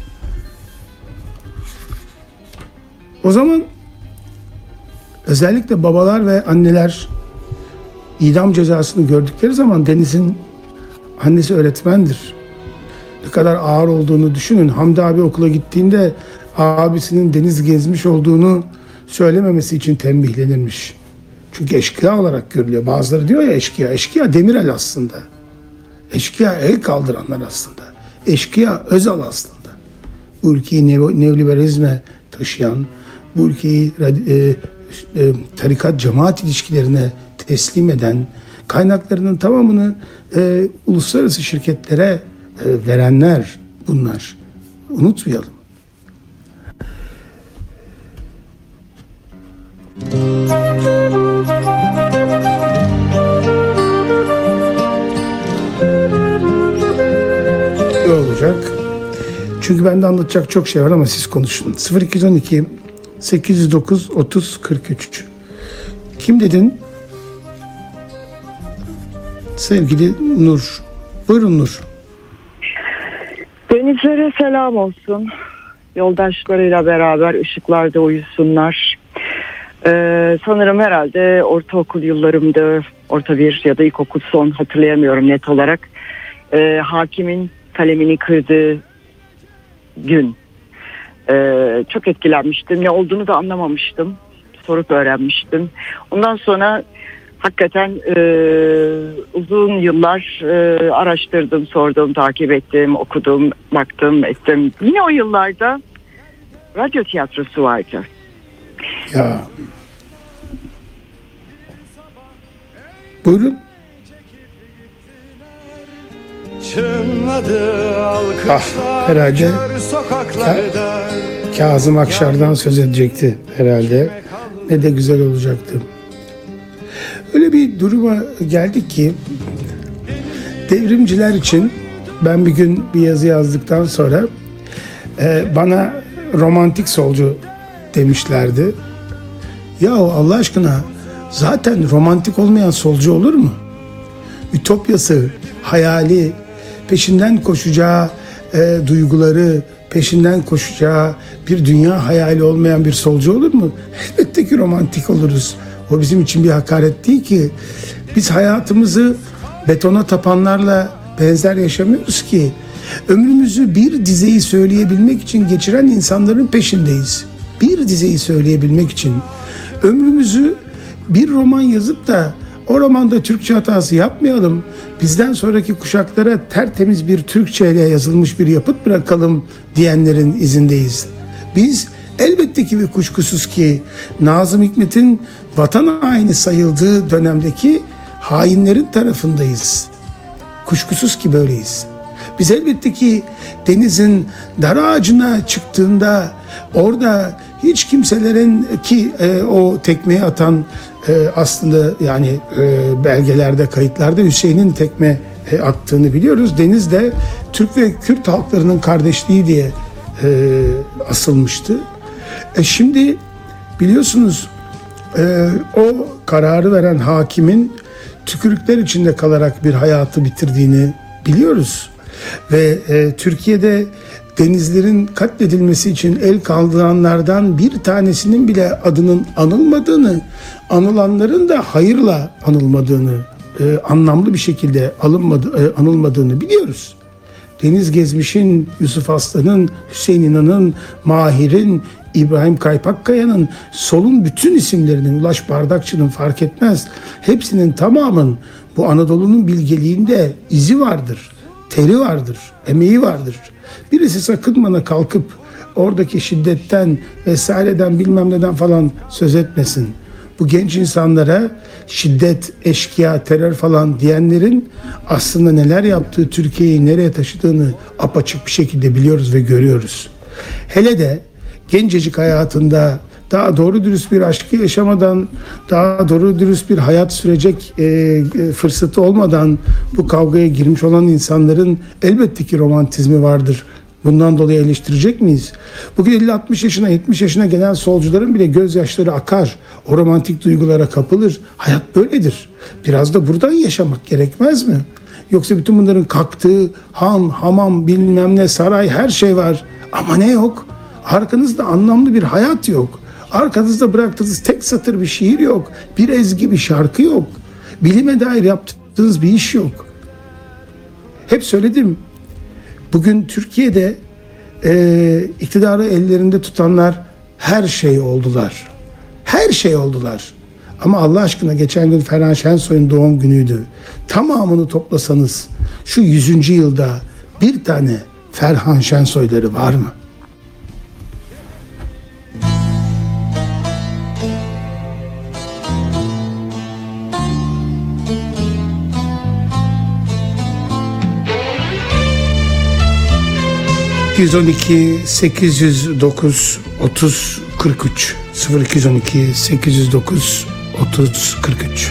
o zaman özellikle babalar ve anneler idam cezasını gördükleri zaman Deniz'in annesi öğretmendir. Ne kadar ağır olduğunu düşünün. Hamdi abi okula gittiğinde abisinin Deniz Gezmiş olduğunu söylememesi için tembihlenirmiş. Çünkü eşkıya olarak görülüyor. Bazıları diyor ya eşkıya. Eşkıya Demirel aslında. Eşkıya el kaldıranlar aslında. Eşkıya Özal aslında. Bu ülkeyi neoliberalizme taşıyan, bu ülkeyi tarikat cemaat ilişkilerine teslim eden, kaynaklarının tamamını uluslararası şirketlere verenler bunlar. Unutmayalım. Ne olacak? Çünkü bende anlatacak çok şey var ama siz konuşun. 0212 809 30 43. Kim dedin? Sevgili Nur. Buyurun Nur. Denizlere selam olsun. Yoldaşlarıyla beraber ışıklarda uyusunlar. Sanırım herhalde ortaokul yıllarımda, orta bir ya da ilkokul son, hatırlayamıyorum net olarak. Hakimin kalemini kırdığı gün. Çok etkilenmiştim. Ne olduğunu da anlamamıştım. Sorup öğrenmiştim. Ondan sonra hakikaten uzun yıllar araştırdım, sordum, takip ettim, okudum, baktım, ettim. Yine o yıllarda radyo tiyatrosu vardı. Ya. Buyurun. Herhalde Kazım Akşar'dan söz edecekti herhalde. Ne de güzel olacaktı. Öyle bir duruma geldik ki devrimciler için ben bir gün bir yazı yazdıktan sonra bana romantik solcu demişlerdi. Yahu Allah aşkına zaten romantik olmayan solcu olur mu? Ütopyası, hayali, peşinden koşacağı duyguları, peşinden koşacağı bir dünya hayali olmayan bir solcu olur mu? Elbette ki romantik oluruz. O bizim için bir hakaret değil ki. Biz hayatımızı betona tapanlarla benzer yaşamıyoruz ki. Ömrümüzü bir dizeyi söyleyebilmek için geçiren insanların peşindeyiz. Bir dizeyi söyleyebilmek için. Ömrümüzü bir roman yazıp da o romanda Türkçe hatası yapmayalım, bizden sonraki kuşaklara tertemiz bir Türkçeyle yazılmış bir yapıt bırakalım diyenlerin izindeyiz. Biz elbette ki ve kuşkusuz ki Nazım Hikmet'in vatan haini sayıldığı dönemdeki hainlerin tarafındayız. Kuşkusuz ki böyleyiz. Biz elbette ki denizin dar ağacına çıktığında orada hiç kimselerin ki o tekmeyi atan aslında yani belgelerde, kayıtlarda Hüseyin'in tekme attığını biliyoruz. Deniz de Türk ve Kürt halklarının kardeşliği diye asılmıştı. Şimdi biliyorsunuz o kararı veren hakimin tükürükler içinde kalarak bir hayatı bitirdiğini biliyoruz. Ve Türkiye'de denizlerin katledilmesi için el kaldıranlardan bir tanesinin bile adının anılmadığını, anılanların da hayırla anılmadığını, anlamlı bir şekilde anılmadığını biliyoruz. Deniz Gezmiş'in, Yusuf Aslan'ın, Hüseyin İnan'ın, Mahir'in, İbrahim Kaypakkaya'nın, Sol'un bütün isimlerinin, Ulaş Bardakçı'nın fark etmez. Hepsinin tamamın bu Anadolu'nun bilgeliğinde izi vardır, teri vardır, emeği vardır. Birisi sakın bana kalkıp oradaki şiddetten vesaireden bilmem neden falan söz etmesin. Bu genç insanlara şiddet, eşkıya, terör falan diyenlerin aslında neler yaptığı, Türkiye'yi nereye taşıdığını apaçık bir şekilde biliyoruz ve görüyoruz. Hele de gencecik hayatında daha doğru dürüst bir aşkı yaşamadan, daha doğru dürüst bir hayat sürecek fırsatı olmadan bu kavgaya girmiş olan insanların elbette ki romantizmi vardır. Bundan dolayı eleştirecek miyiz? Bugün 50-60 yaşına, 70 yaşına gelen solcuların bile gözyaşları akar. O romantik duygulara kapılır. Hayat böyledir. Biraz da buradan yaşamak gerekmez mi? Yoksa bütün bunların kalktığı han, hamam, bilmem ne, saray, her şey var. Ama ne yok? Arkanızda anlamlı bir hayat yok. Arkanızda bıraktığınız tek satır bir şiir yok. Bir ezgi, bir şarkı yok. Bilime dair yaptığınız bir iş yok. Hep söyledim. Bugün Türkiye'de iktidarı ellerinde tutanlar her şey oldular. Her şey oldular. Ama Allah aşkına geçen gün Ferhan Şensoy'un doğum günüydü. Tamamını toplasanız şu 100. yılda bir tane Ferhan Şensoy'ları var mı? ...212 809 30 43 0212 809 30 43.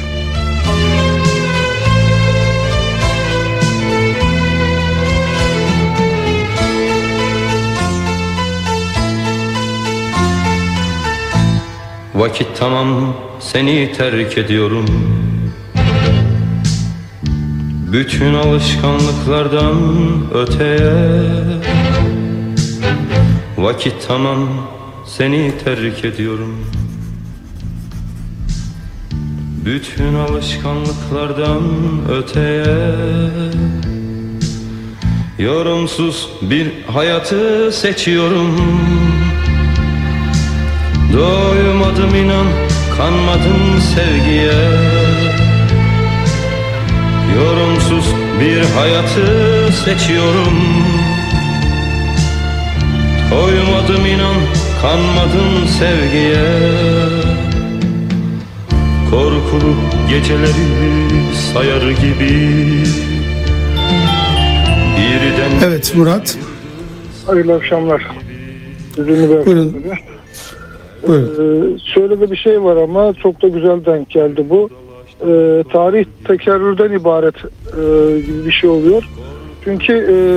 Vakit tamam, seni terk ediyorum. Bütün alışkanlıklardan öteye. Vakit tamam, seni terk ediyorum. Bütün alışkanlıklardan öteye. Yorumsuz bir hayatı seçiyorum. Doymadım inan, kanmadım sevgiye. Yorumsuz bir hayatı seçiyorum. Doymadım inan, kanmadım sevgiye. Korkulu geceleri sayar gibi birden... Evet Murat. Hayırlı akşamlar. Buyurun. Şöyle de bir şey var ama çok da güzel denk geldi bu. Tarih tekerrürden ibaret gibi bir şey oluyor. Çünkü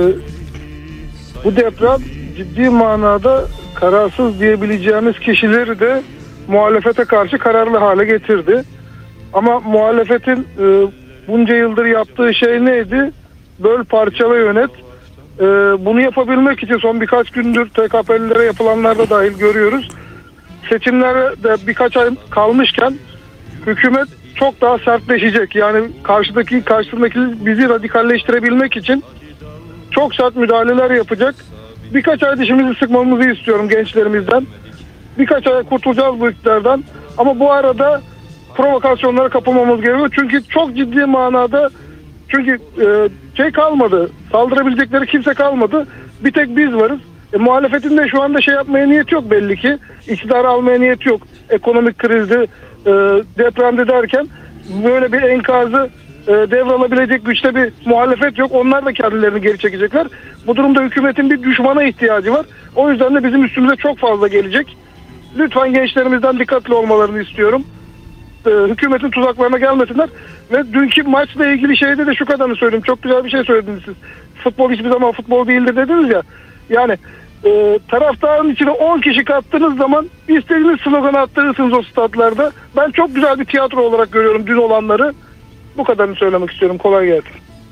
bu deprem ciddi manada kararsız diyebileceğimiz kişileri de muhalefete karşı kararlı hale getirdi. Ama muhalefetin bunca yıldır yaptığı şey neydi? Böl, parçala, yönet. Bunu yapabilmek için son birkaç gündür TKP'lilere yapılanlarda dahil görüyoruz. Seçimlere de birkaç ay kalmışken hükümet çok daha sertleşecek. Yani karşısındaki bizi radikalleştirebilmek için çok sert müdahaleler yapacak. Birkaç ay dişimizi sıkmamızı istiyorum gençlerimizden. Birkaç ay kurtulacağız bu iktidardan. Ama bu arada provokasyonlara kapılmamız gerekiyor. Çünkü çok ciddi manada kalmadı. Saldırabilecekleri kimse kalmadı. Bir tek biz varız. Muhalefetin de şu anda yapmaya niyeti yok belli ki. İktidarı almaya niyeti yok. Ekonomik krizde, depremde derken böyle bir enkazı devralabilecek güçte bir muhalefet yok. Onlar da kendilerini geri çekecekler. Bu durumda hükümetin bir düşmana ihtiyacı var. O yüzden de bizim üstümüze çok fazla gelecek. Lütfen gençlerimizden dikkatli olmalarını istiyorum. Hükümetin tuzaklarına gelmesinler. Ve dünkü maçla ilgili şeyde de şu kadarını söyleyeyim. Çok güzel bir şey söylediniz siz. Futbol hiçbir zaman futbol değildir dediniz ya. Yani taraftarın içine 10 kişi kattığınız zaman istediğiniz sloganı attırırsınız o statlarda. Ben çok güzel bir tiyatro olarak görüyorum dün olanları. Bu kadarını söylemek istiyorum. Kolay gelsin.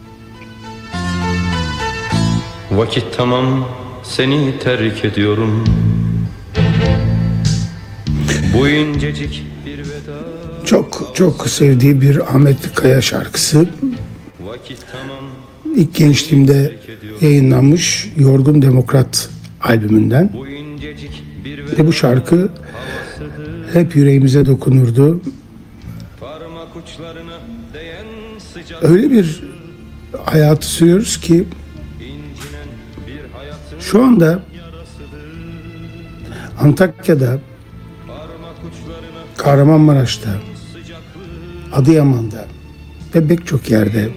Vakit tamam, seni terk ediyorum. Bu incecik bir veda. Çok sevdiği bir Ahmet Kaya şarkısı. Vakit tamam. İlk gençliğimde yayınlanmış Yorgun Demokrat albümünden. Ve bu şarkı hep yüreğimize dokunurdu. Öyle bir hayatı sürüyoruz ki şu anda Antakya'da, Kahramanmaraş'ta, Adıyaman'da ve pek çok yerde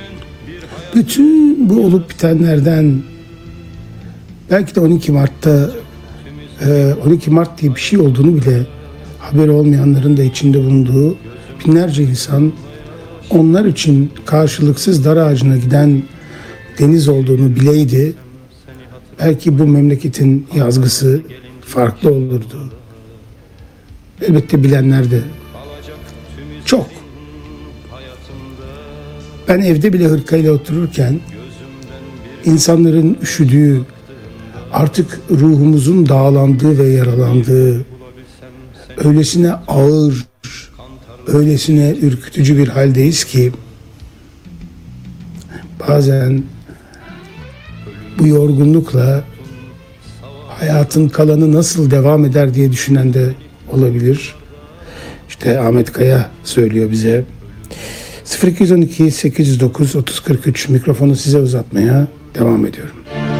bütün bu olup bitenlerden belki de 12 Mart'ta 12 Mart diye bir şey olduğunu bile haberi olmayanların da içinde bulunduğu binlerce insan, onlar için karşılıksız dar ağacına giden deniz olduğunu bileydi, belki bu memleketin yazgısı farklı olurdu. Elbette bilenler de çok. Ben evde bile hırkayla otururken insanların üşüdüğü, artık ruhumuzun dağlandığı ve yaralandığı, öylesine ağır, öylesine ürkütücü bir haldeyiz ki bazen bu yorgunlukla hayatın kalanı nasıl devam eder diye düşünen de olabilir. İşte Ahmet Kaya söylüyor bize. 0212 809 3043 mikrofonu size uzatmaya devam ediyorum.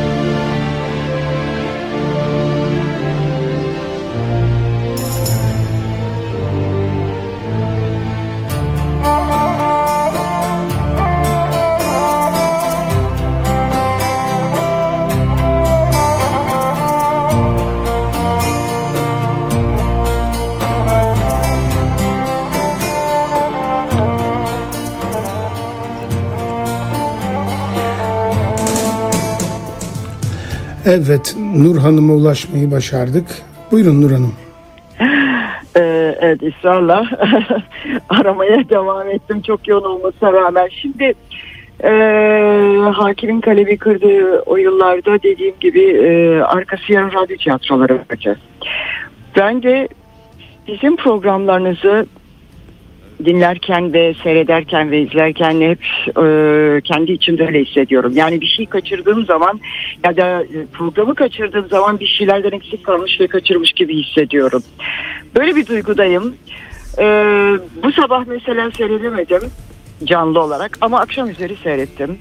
Evet, Nur Hanım'a ulaşmayı başardık. Buyurun Nur Hanım. Evet, ısrarla aramaya devam ettim çok yoğun olmasına rağmen. Şimdi hakimin kalemi kırdığı o yıllarda dediğim gibi arkası yarın radyo tiyatroları yapacağız. Ben de sizin programlarınızı dinlerken ve seyrederken ve izlerken hep kendi içimde öyle hissediyorum. Yani bir şey kaçırdığım zaman ya da programı kaçırdığım zaman bir şeylerden eksik kalmış ve kaçırmış gibi hissediyorum. Böyle bir duygudayım. Bu sabah mesela seyredemedim canlı olarak ama akşam üzeri seyrettim.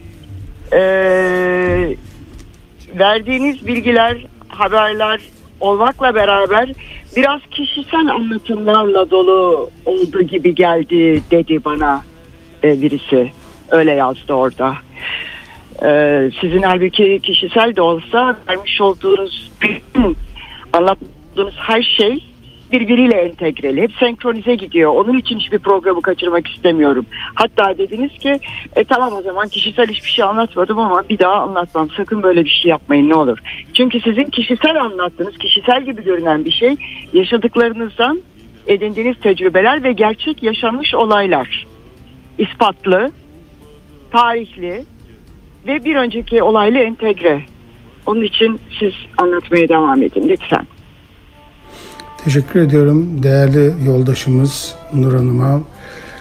Verdiğiniz bilgiler, haberler olmakla beraber biraz kişisel anlatımlarla dolu olduğu gibi geldi dedi bana birisi. Öyle yazdı orada. Sizin halbuki kişisel de olsa vermiş olduğunuz, anlattığınız her şey birbiriyle entegreli. Hep senkronize gidiyor. Onun için hiçbir programı kaçırmak istemiyorum. Hatta dediniz ki tamam o zaman kişisel hiçbir şey anlatmadım ama bir daha anlatmam. Sakın böyle bir şey yapmayın ne olur. Çünkü sizin kişisel anlattığınız, kişisel gibi görünen bir şey yaşadıklarınızdan edindiğiniz tecrübeler ve gerçek yaşanmış olaylar. İspatlı, tarihli ve bir önceki olayla entegre. Onun için siz anlatmaya devam edin lütfen. Teşekkür ediyorum değerli yoldaşımız Nur Hanım'a.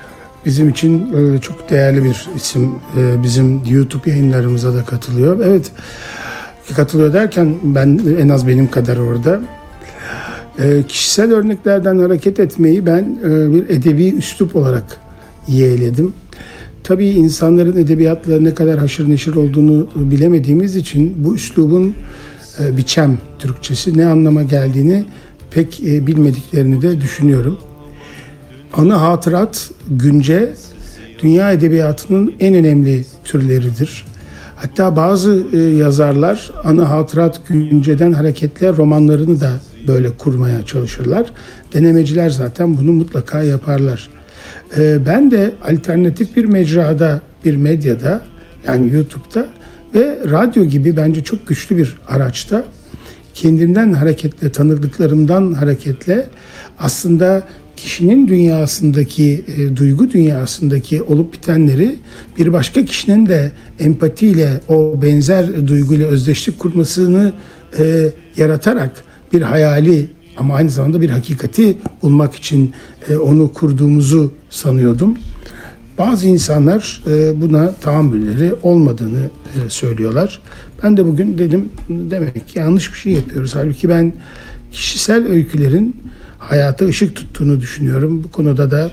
bizim için çok değerli bir isim. Bizim YouTube yayınlarımıza da katılıyor. Evet, katılıyor derken ben en az benim kadar orada. Kişisel örneklerden hareket etmeyi ben bir edebi üslup olarak yeğledim. Tabii insanların edebiyatla ne kadar haşır neşir olduğunu bilemediğimiz için bu üslubun biçem Türkçesi ne anlama geldiğini pek bilmediklerini de düşünüyorum. Anı hatırat, günce dünya edebiyatının en önemli türleridir. Hatta bazı yazarlar anı hatırat günceden hareketle romanlarını da böyle kurmaya çalışırlar. Denemeciler zaten bunu mutlaka yaparlar. Ben de alternatif bir mecrada, bir medyada, yani YouTube'da ve radyo gibi bence çok güçlü bir araçta kendimden hareketle, tanıdıklarımdan hareketle aslında kişinin dünyasındaki, duygu dünyasındaki olup bitenleri bir başka kişinin de empatiyle, o benzer duyguyla özdeşlik kurmasını yaratarak bir hayali ama aynı zamanda bir hakikati bulmak için onu kurduğumuzu sanıyordum. Bazı insanlar buna tahammülleri olmadığını söylüyorlar. Ben de bugün dedim demek ki yanlış bir şey yapıyoruz. Halbuki ben kişisel öykülerin hayata ışık tuttuğunu düşünüyorum. Bu konuda da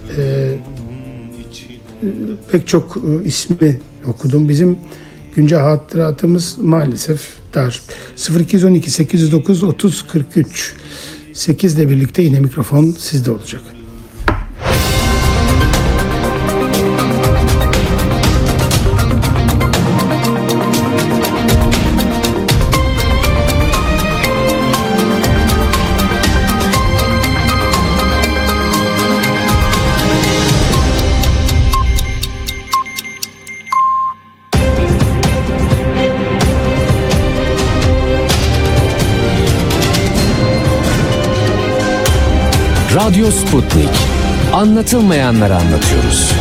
pek çok ismi okudum. Bizim güncel hatıratımız maalesef dar. 0212 809 30 43 8 ile birlikte yine mikrofon sizde olacak. Radyo Sputnik. Anlatılmayanları anlatıyoruz.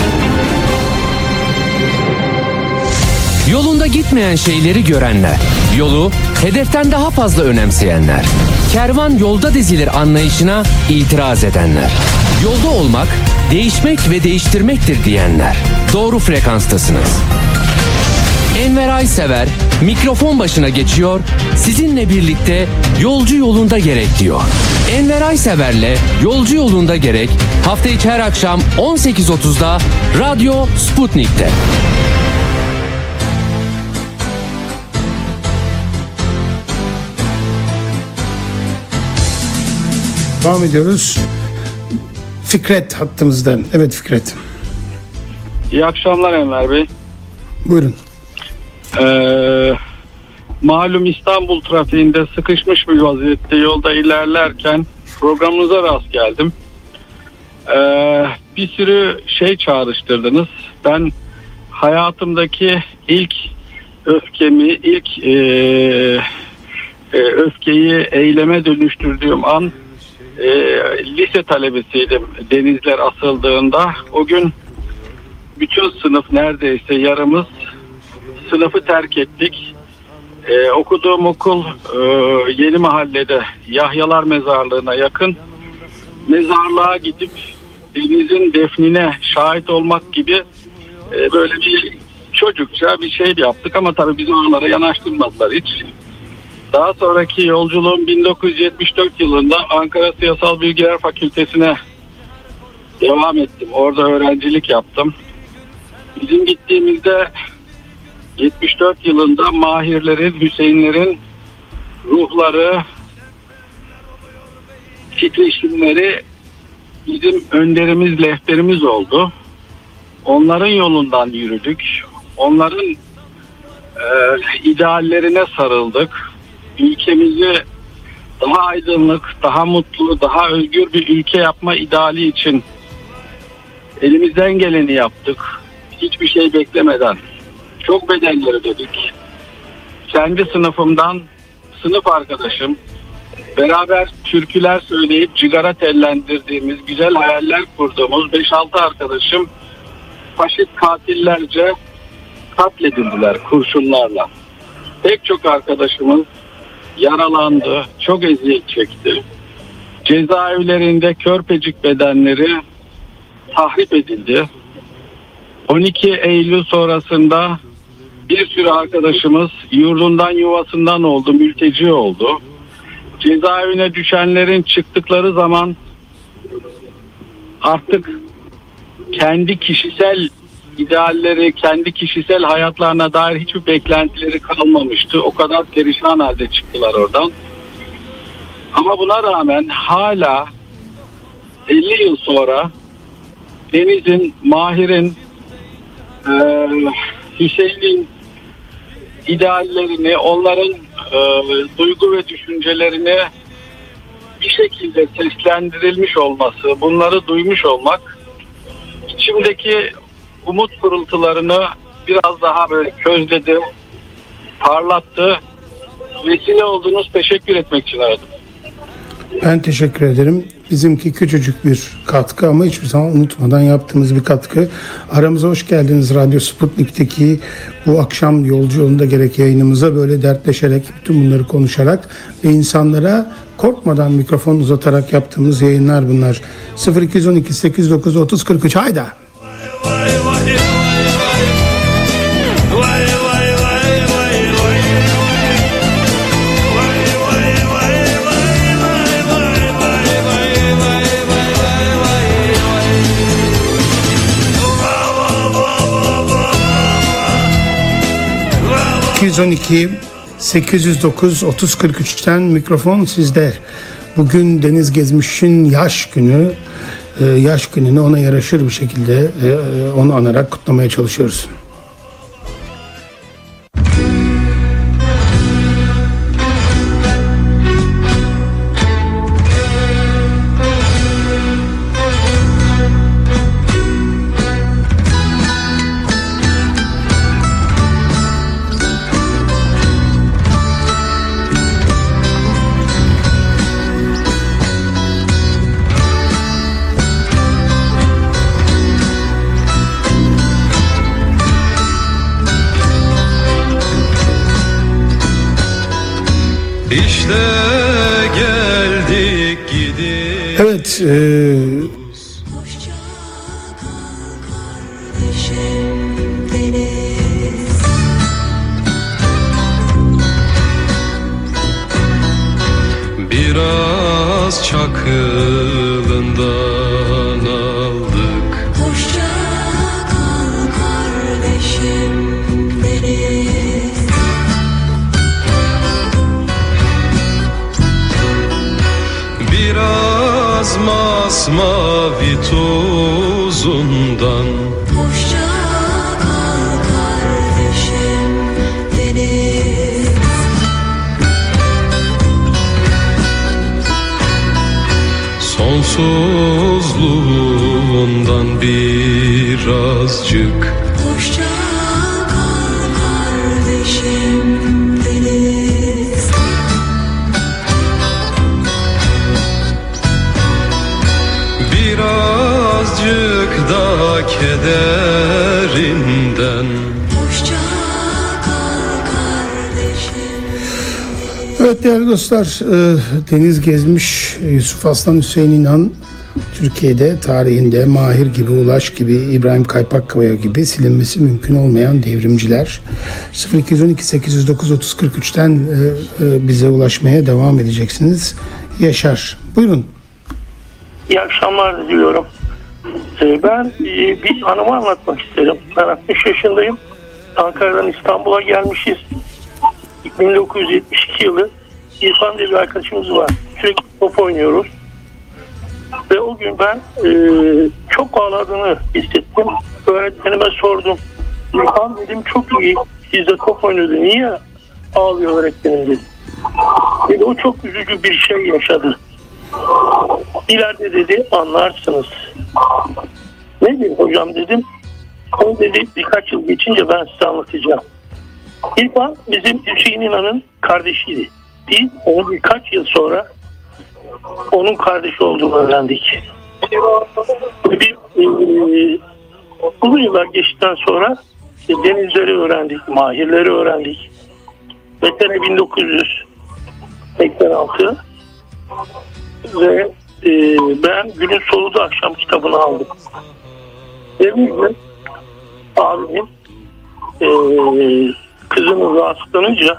Yolunda gitmeyen şeyleri görenler, yolu hedeften daha fazla önemseyenler, kervan yolda dizilir anlayışına itiraz edenler, yolda olmak, değişmek ve değiştirmektir diyenler. Doğru frekanstasınız. Enver Aysever mikrofon başına geçiyor, sizinle birlikte yolcu yolunda gerek diyor. Enver Aysever'le Yolcu Yolunda Gerek hafta içi her akşam 18.30'da Radyo Sputnik'te. Devam ediyoruz. Fikret hattımızda. Evet Fikret. İyi akşamlar Enver Bey. Buyurun. Malum İstanbul trafiğinde sıkışmış bir vaziyette yolda ilerlerken programınıza rast geldim. Bir sürü şey çağrıştırdınız. Ben hayatımdaki ilk öfkemi, öfkeyi eyleme dönüştürdüğüm an lise talebesiydim denizler asıldığında. O gün bütün sınıf neredeyse yarımız sınıfı terk ettik. Okuduğum okul Yeni Mahalle'de Yahyalar Mezarlığı'na yakın. Mezarlığa gidip denizin defnine şahit olmak gibi böyle bir çocukça bir şey yaptık ama tabii bizi oralara yanaştırmadılar hiç. Daha sonraki yolculuğum 1974 yılında Ankara Siyasal Bilgiler Fakültesi'ne devam ettim. Orada öğrencilik yaptım. Bizim gittiğimizde 74 yılında Mahirlerin, Hüseyinlerin ruhları, titreşimleri bizim önderimiz, rehberimiz oldu. Onların yolundan yürüdük. Onların ideallerine sarıldık. Ülkemizi daha aydınlık, daha mutlu, daha özgür bir ülke yapma ideali için elimizden geleni yaptık. Hiçbir şey beklemeden. Çok bedeller ödedik. Kendi sınıfımdan sınıf arkadaşım, beraber türküler söyleyip cigara tellendirdiğimiz, güzel hayaller kurduğumuz 5-6 arkadaşım faşist katillerce katledildiler kurşunlarla. Pek çok arkadaşımız yaralandı, çok eziyet çekti. Cezaevlerinde körpecik bedenleri tahrip edildi. 12 Eylül sonrasında bir sürü arkadaşımız yurdundan yuvasından oldu, mülteci oldu. Cezaevine düşenlerin çıktıkları zaman artık kendi kişisel idealleri, kendi kişisel hayatlarına dair hiçbir beklentileri kalmamıştı. O kadar perişan halde çıktılar oradan. Ama buna rağmen hala 50 yıl sonra Deniz'in, Mahir'in, Hüseyin'in ideallerini, onların duygu ve düşüncelerini bir şekilde seslendirilmiş olması, bunları duymuş olmak içimdeki umut pırıltılarını biraz daha böyle közledi, parlattı. Vesile oldunuz, teşekkür etmek için aradım. Ben teşekkür ederim. Bizimki küçücük bir katkı ama hiçbir zaman unutmadan yaptığımız bir katkı. Aramıza hoş geldiniz Radyo Sputnik'teki bu akşam Yolcu Yolunda Gerek yayınımıza böyle dertleşerek, bütün bunları konuşarak ve insanlara korkmadan mikrofon uzatarak yaptığımız yayınlar bunlar. 0212 809 30 43 hayda. ...212 809 30 43'ten mikrofon sizde. Bugün Deniz Gezmiş'in yaş günü. Yaş gününü ona yaraşır bir şekilde onu anarak kutlamaya çalışıyoruz. İşte geldik gidiyoruz. Evet. Hoşça kal kardeşim Deniz. Biraz çakılından aldık. Hoşça kal kardeşim Deniz. Biraz masmavi tuzundan. Hoşça kal kardeşim Deniz. Sonsuzluğundan birazcık. Hoşça kal kardeşim Deniz. Birazcık da kederinden. Hoşça kal kardeşim. Evet değerli dostlar, Deniz Gezmiş, Yusuf Aslan Hüseyin İnan, Türkiye'de tarihinde Mahir gibi, Ulaş gibi, İbrahim Kaypakkaya gibi silinmesi mümkün olmayan devrimciler. 0212 809 30 43'ten bize ulaşmaya devam edeceksiniz. Yaşar, buyurun. İyi akşamlar diliyorum. Ben bir anımı anlatmak isterim. Ben 60 yaşındayım. Ankara'dan İstanbul'a gelmişiz. 1972 yılı İrfan diye bir arkadaşımız var. Sürekli top oynuyoruz. Ve o gün ben çok ağladığını hissettim. Öğretmenime sordum. İrfan dedim çok iyi. Siz de top oynuyordu. Niye ağlıyor öğretmenim dedi. Dedi o çok üzücü bir şey yaşadı. İleride dedi anlarsınız. Ne diyeyim hocam dedim. O dedi birkaç yıl geçince ben size anlatacağım. İrfan bizim Hüseyin İnan'ın kardeşiydi. Biz onu birkaç yıl sonra onun kardeşi olduğunu öğrendik. Bir uzun yıllar geçtikten sonra Denizleri öğrendik, Mahirleri öğrendik. Ve sene 1986 ve ben Günün Solu'da akşam kitabını aldım. Demin abimin kızının rahatsızlanınca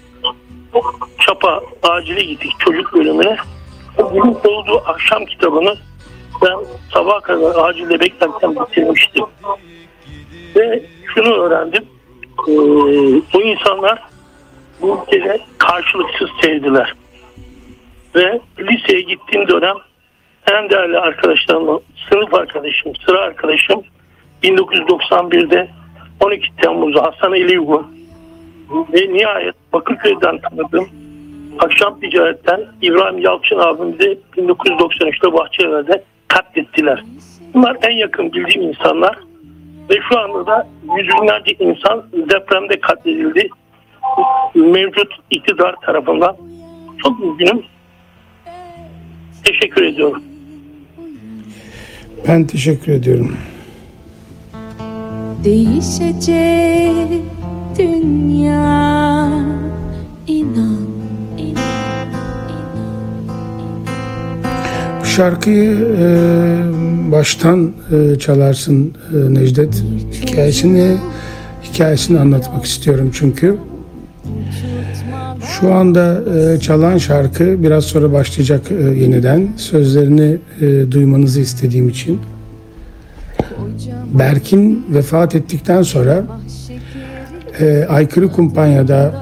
Çapa acile gittik çocuk bölümüne. Bunun olduğu akşam kitabını ben sabaha kadar acilde beklerken bitirmiştim. Ve şunu öğrendim. Bu insanlar bu ülkede karşılıksız sevdiler. Ve liseye gittiğim dönem en değerli arkadaşlarımla sınıf arkadaşım, sıra arkadaşım 1991'de 12 Temmuz'da Hasan Eliugu ve nihayet Bakırköy'den tanıdığım akşam ticaretten İbrahim Yalçın abimi de 1993'te Bahçelievler'de katlettiler. Bunlar en yakın bildiğim insanlar ve şu anda da yüz binlerce insan depremde katledildi. Mevcut iktidar tarafından. Çok üzgünüm. Teşekkür ediyorum. Ben teşekkür ediyorum. Değişecek dünya, inan, Bu şarkıyı baştan çalarsın Necdet. Hikayesini anlatmak istiyorum çünkü. Şu anda çalan şarkı biraz sonra başlayacak yeniden. Sözlerini duymanızı istediğim için. Berkin vefat ettikten sonra Aykırı Kumpanya'da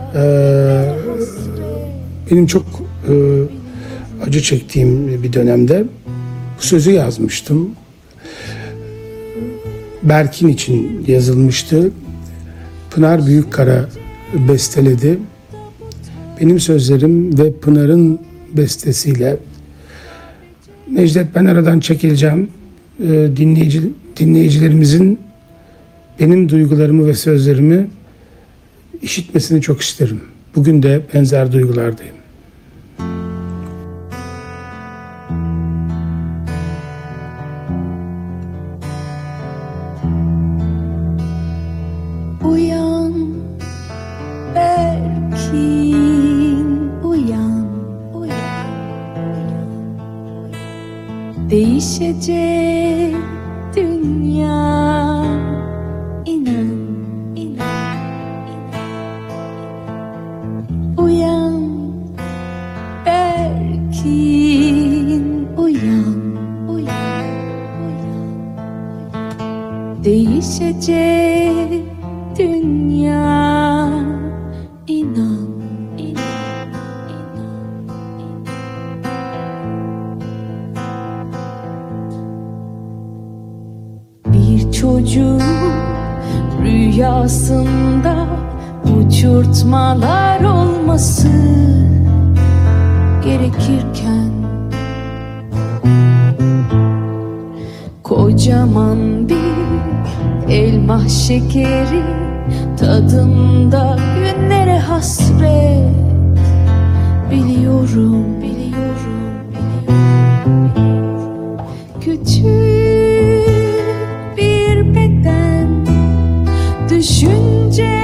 benim çok acı çektiğim bir dönemde bu sözü yazmıştım. Berkin için yazılmıştı. Pınar Büyükkara besteledi. Benim sözlerim ve Pınar'ın bestesiyle. Necdet, ben aradan çekileceğim. Dinleyicilerimizin benim duygularımı ve sözlerimi işitmesini çok isterim. Bugün de benzer duygulardayım. uyan Berkin, uyan, uyan, uyan. Değişecek dünya, inan, inan, uyan Berkin, uyan, uyan, uyan. Değişecek dünya, inan, inan, inan. Bir çocuk rüyasında uçurtmalar olması gerekirken kocaman bir elma şekeri tadında günlere hasret. Biliyorum, biliyorum, biliyorum. Küçük bir beden düşünce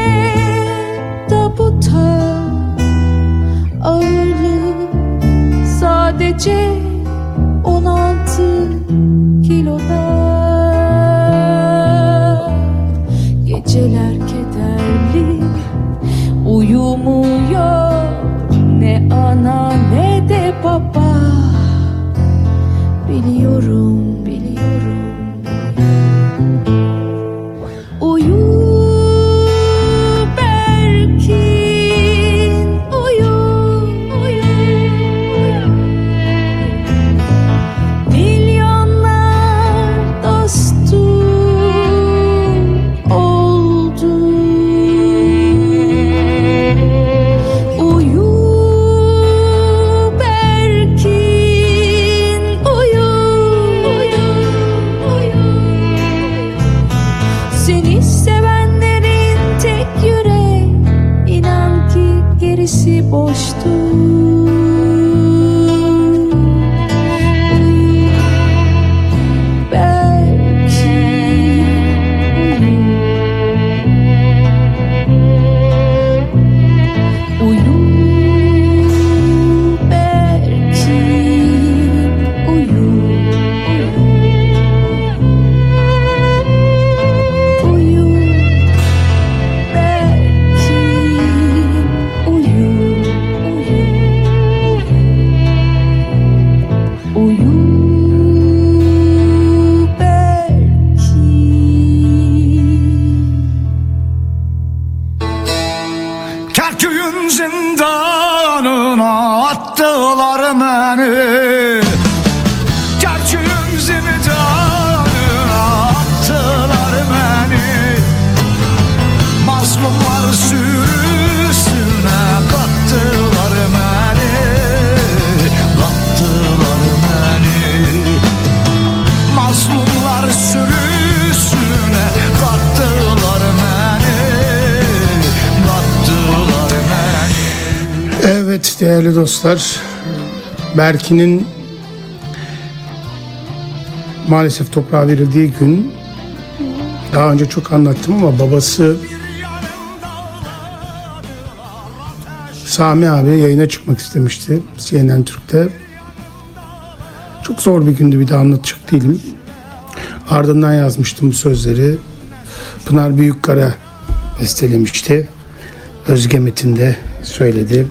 tabuta, ağırlığı sadece 16 kiloda. Geceler kederli, uyumuyor ne ana ne de baba. Biliyorum, biliyorum. Uyu Berkin, uyu, uyu, uyu. Milyonlar dostum oldu. Uyu Berkin, uyu, uyu, uyu. Seni sevenlerin tek yürek, inan ki gerisi boştur. Uyu Berkin, uyu. Uyu Berkin, uyu, uyu. Kerkük'ün zindanına attılar beni. Kerkük'ün zindanına attılar beni. Mazlumlar sürüsüne kattılar beni. Kattılar beni. Mazlumlar sürüsüne kattılar beni. Kattılar beni. Evet değerli dostlar, Berkin'in maalesef toprağa verildiği gün, daha önce çok anlattım ama babası Sami abi yayına çıkmak istemişti CNN Türk'te. Çok zor bir gündü, bir de anlatacak değilim. Ardından yazmıştım bu sözleri. Pınar Büyükkara bestelemişti. Özge Metin de söyledi.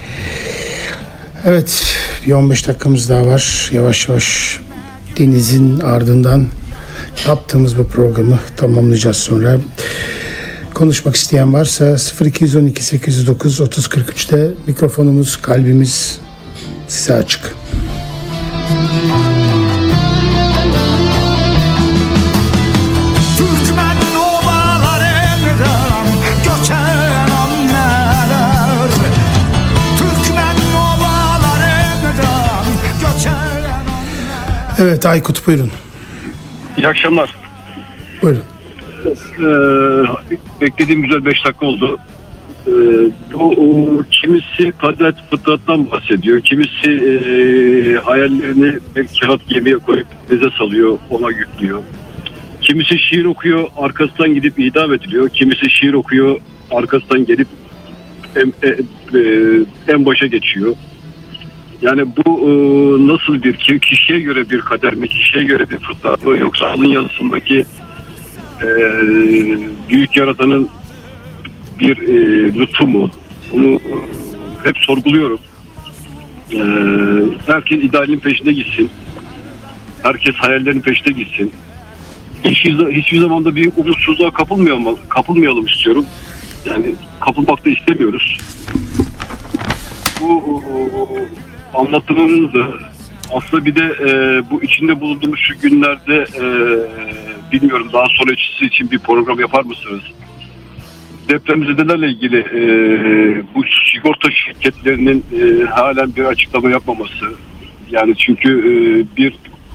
Evet, bir 15 dakikamız daha var. Yavaş yavaş denizin ardından yaptığımız bu programı tamamlayacağız sonra. Konuşmak isteyen varsa 0212 809 3043'te mikrofonumuz, kalbimiz size açık. Türkmen ovalarından göçen anneler. Türkmen ovalarından göçen. Evet Aykut, buyurun. İyi akşamlar. Buyurun. Beklediğim güzel 5 dakika oldu. Bu kimisi kader fıtrattan bahsediyor. Kimisi hayallerini kağıt gemiye koyup denize salıyor, ona yüklüyor. Kimisi şiir okuyor, arkasından gidip idam ediliyor. Kimisi şiir okuyor, arkasından gelip en başa geçiyor. Yani bu nasıl bir kişiye göre bir kader mi, kişiye göre bir fıtrat mı, yoksa alın yazısındaki büyük yaratanın bir lütfu mu? Bunu hep sorguluyorum. Herkes idealin peşinde gitsin. Herkes hayallerin peşinde gitsin. Hiçbir zaman da bir umutsuzluğa kapılmayalım istiyorum. Yani kapılmak da istemiyoruz. Bu anlatımınız da aslında bir de bu içinde bulunduğumuz şu günlerde bilmiyorum, daha sonrası için bir program yapar mısınız? Depremzedelerle ilgili bu sigorta şirketlerinin halen bir açıklama yapmaması. Yani çünkü bir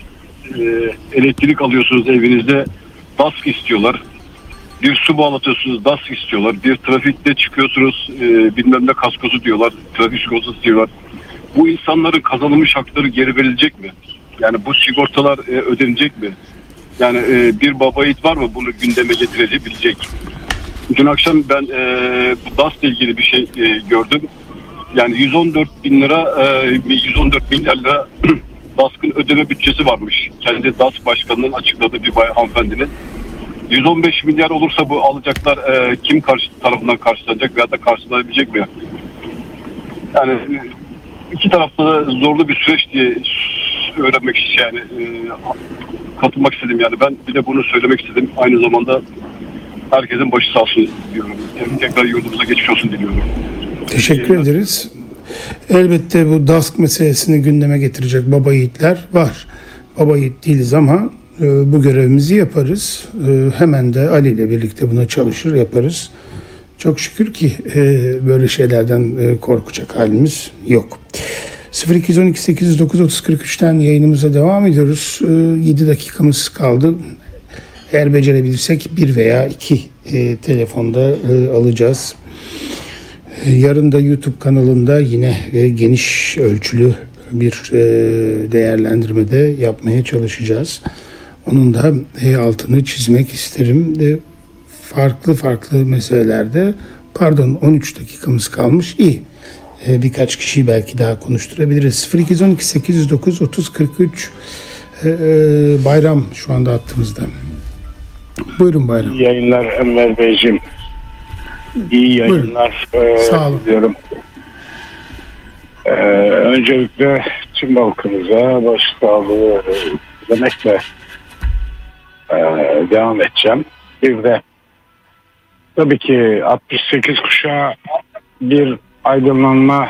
elektrik alıyorsunuz evinizde, DASK istiyorlar. Bir su bağlatıyorsunuz, DASK istiyorlar. Bir trafikte çıkıyorsunuz, bilmem ne kaskosu diyorlar, trafik sigortası diyorlar. Bu insanların kazanılmış hakları geri verilecek mi? Yani bu sigortalar ödenecek mi? Yani bir baba yiğit var mı bunu gündeme getirebilecek? Dün akşam ben bu DAS'la ilgili bir şey gördüm. Yani 114 bin lira, 114 milyar lira DASK'ın ödeme bütçesi varmış. Kendi DAS başkanının açıkladığı bir hanımefendinin. 115 milyar olursa bu alacaklar kim tarafından karşılanacak veya da karşılanabilecek mi? Yani iki tarafta da zorlu bir süreç diye öğrenmek yani katılmak istedim yani. Ben bir de bunu söylemek istedim. Aynı zamanda herkesin başı sağ olsun diyorum. Yani tekrar yurdumuza geçmiş olsun diliyorum. Teşekkür ederiz. Elbette bu DASK meselesini gündeme getirecek baba yiğitler var. Baba yiğit değiliz ama bu görevimizi yaparız. Hemen de Ali ile birlikte buna çalışır, yaparız. Çok şükür ki böyle şeylerden korkacak halimiz yok. 0212 809 3043'ten yayınımıza devam ediyoruz. 7 dakikamız kaldı. Eğer becerebilirsek 1 veya 2 telefonda alacağız. Yarın da YouTube kanalında yine geniş ölçülü bir değerlendirmede yapmaya çalışacağız. Onun da altını çizmek isterim. Farklı meselelerde, 13 dakikamız kalmış. İyi. Birkaç kişiyi belki daha konuşturabiliriz. 0212 809 3043 Bayram şu anda hattımızda. Buyurun Bayram. İyi yayınlar Enver Beyciğim. İyi yayınlar Sağ olun. Diyorum. Öncelikle tüm halkımıza başsağlığı demekle devam edeceğim. Bir de tabii ki 68 kuşağı bir aydınlanma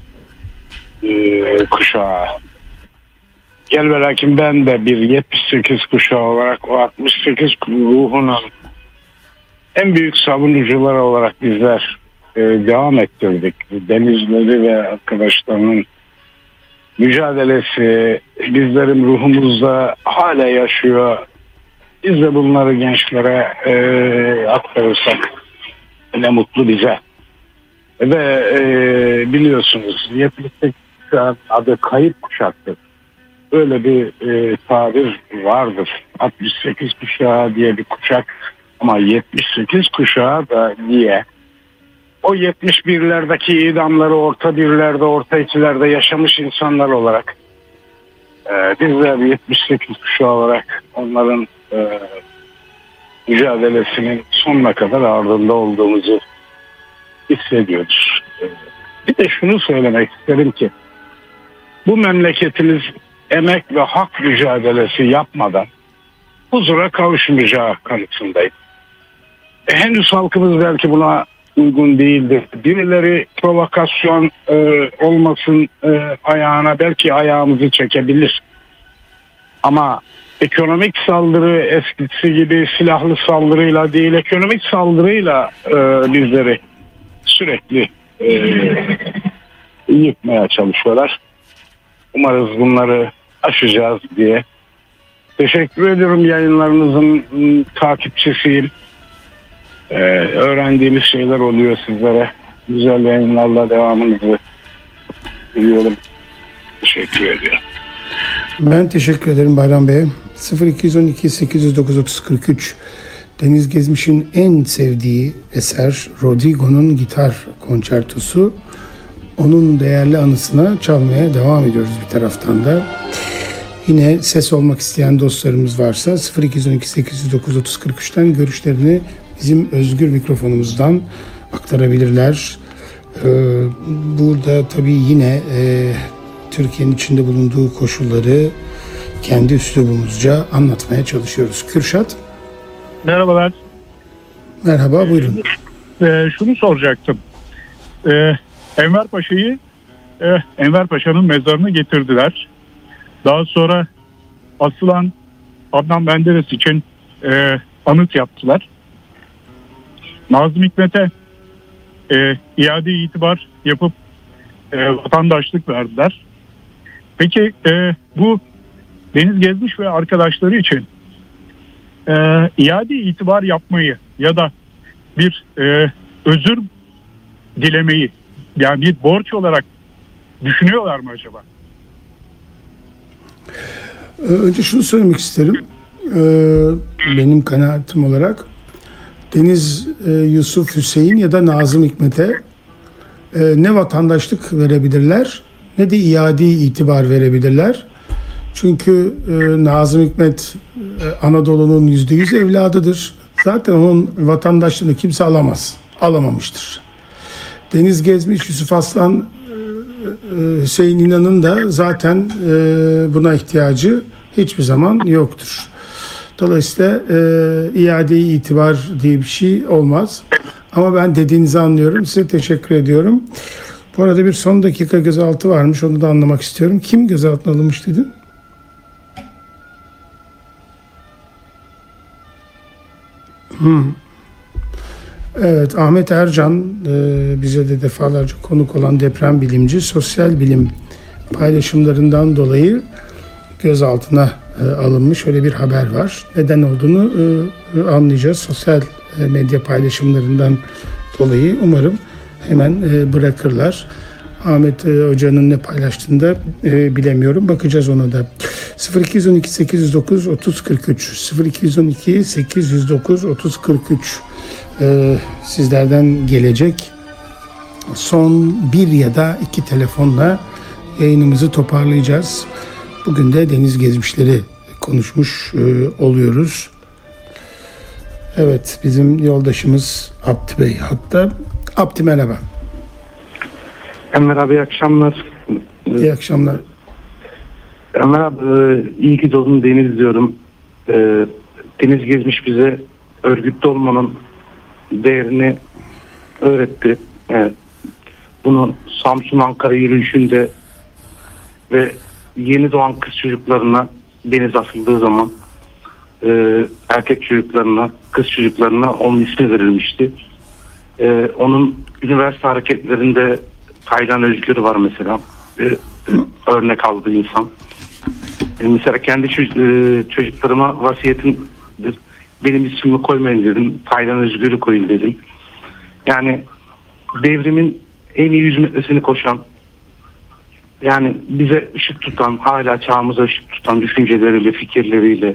kuşağı. Gel ve lakin ben de bir 78 kuşağı olarak o 68 ruhunun en büyük savunucuları olarak bizler devam ettirdik. Denizleri ve arkadaşlarının mücadelesi bizlerin ruhumuzda hala yaşıyor. Biz de bunları gençlere aktarırsak ne mutlu bize. Ve biliyorsunuz 78 kuşağın adı kayıp kuşaktır. Böyle bir tabir vardır. 68 kuşağı diye bir kuşak ama 78 kuşağı da niye? O 71'lerdeki idamları orta birlerde, orta ikilerde yaşamış insanlar olarak bizler 78 kuşağı olarak onların mücadelesinin sonuna kadar ardında olduğumuzu hissediyoruz. Bir de şunu söylemek isterim ki bu memleketimiz emek ve hak mücadelesi yapmadan huzura kavuşmayacağı kanısındayım. Henüz halkımız belki buna uygun değildir. Birileri provokasyon olmasın ayağına belki ayağımızı çekebilir. Ama ekonomik saldırı eskisi gibi silahlı saldırıyla değil, ekonomik saldırıyla bizleri sürekli yıkmaya çalışıyorlar. Umarız bunları aşacağız diye. Teşekkür ediyorum, yayınlarınızın takipçisiyim. Öğrendiğimiz şeyler oluyor sizlere. Güzel yayınlarla devamınızı diliyorum. Teşekkür ediyorum. Ben teşekkür ederim Bayram Bey. 0212 809 3043 Deniz Gezmiş'in en sevdiği eser Rodrigo'nun gitar konçertosu. Onun değerli anısına çalmaya devam ediyoruz bir taraftan da. Yine ses olmak isteyen dostlarımız varsa 0212 809 3043'ten görüşlerini bizim özgür mikrofonumuzdan aktarabilirler. Burada tabii yine Türkiye'nin içinde bulunduğu koşulları kendi üslubumuzca anlatmaya çalışıyoruz. Kürşat. Merhabalar. Merhaba, buyurun. Şunu soracaktım. Enver Paşa'nın mezarını getirdiler. Daha sonra asılan Adnan Menderes için anıt yaptılar. Nazım Hikmet'e iade itibar yapıp vatandaşlık verdiler. Peki bu Deniz Gezmiş ve arkadaşları için iade itibar yapmayı ya da bir özür dilemeyi, yani bir borç olarak düşünüyorlar mı acaba? Önce şunu söylemek isterim. Benim kanaatim olarak Deniz Yusuf Hüseyin ya da Nazım Hikmet'e ne vatandaşlık verebilirler ne de iade itibar verebilirler. Çünkü Nazım Hikmet Anadolu'nun %100 evladıdır. Zaten onun vatandaşlığını kimse alamaz. Alamamıştır. Deniz Gezmiş, Yusuf Aslan, Hüseyin İnan'ın da zaten buna ihtiyacı hiçbir zaman yoktur. Dolayısıyla iade-i itibar diye bir şey olmaz. Ama ben dediğinizi anlıyorum. Size teşekkür ediyorum. Bu arada bir son dakika gözaltı varmış. Onu da anlamak istiyorum. Kim gözaltına alınmış dedin? Evet, Ahmet Ercan bize de defalarca konuk olan deprem bilimci, sosyal bilim paylaşımlarından dolayı gözaltına alınmış. Öyle bir haber var. Neden olduğunu anlayacağız. Sosyal medya paylaşımlarından dolayı umarım hemen bırakırlar. Ahmet Hoca'nın ne paylaştığını da bilemiyorum. Bakacağız ona da. 0212 809 3043 0212 809 3043 sizlerden gelecek son bir ya da iki telefonla yayınımızı toparlayacağız. Bugün de Deniz Gezmişleri konuşmuş oluyoruz. Evet, bizim yoldaşımız Abdi Bey hatta. Abdi merhaba. Enver abi iyi akşamlar. İyi akşamlar. Enver abi iyi ki doğdun Deniz diyorum. Deniz Gezmiş bize örgütlü olmanın değerini öğretti. bunu Samsun-Ankara yürüyüşünde ve yeni doğan kız çocuklarına deniz asıldığı zaman erkek çocuklarına, kız çocuklarına onun ismi verilmişti. Onun üniversite hareketlerinde Taylan Özgür var mesela. Örnek aldığı insan. Mesela kendi çocuklarıma vasiyetimdir. Benim ismimi koymayın dedim. Taylan Özgür'ü koyun dedim. Yani devrimin en iyi 100 metresini koşan, yani bize ışık tutan, hala çağımıza ışık tutan düşünceleriyle, fikirleriyle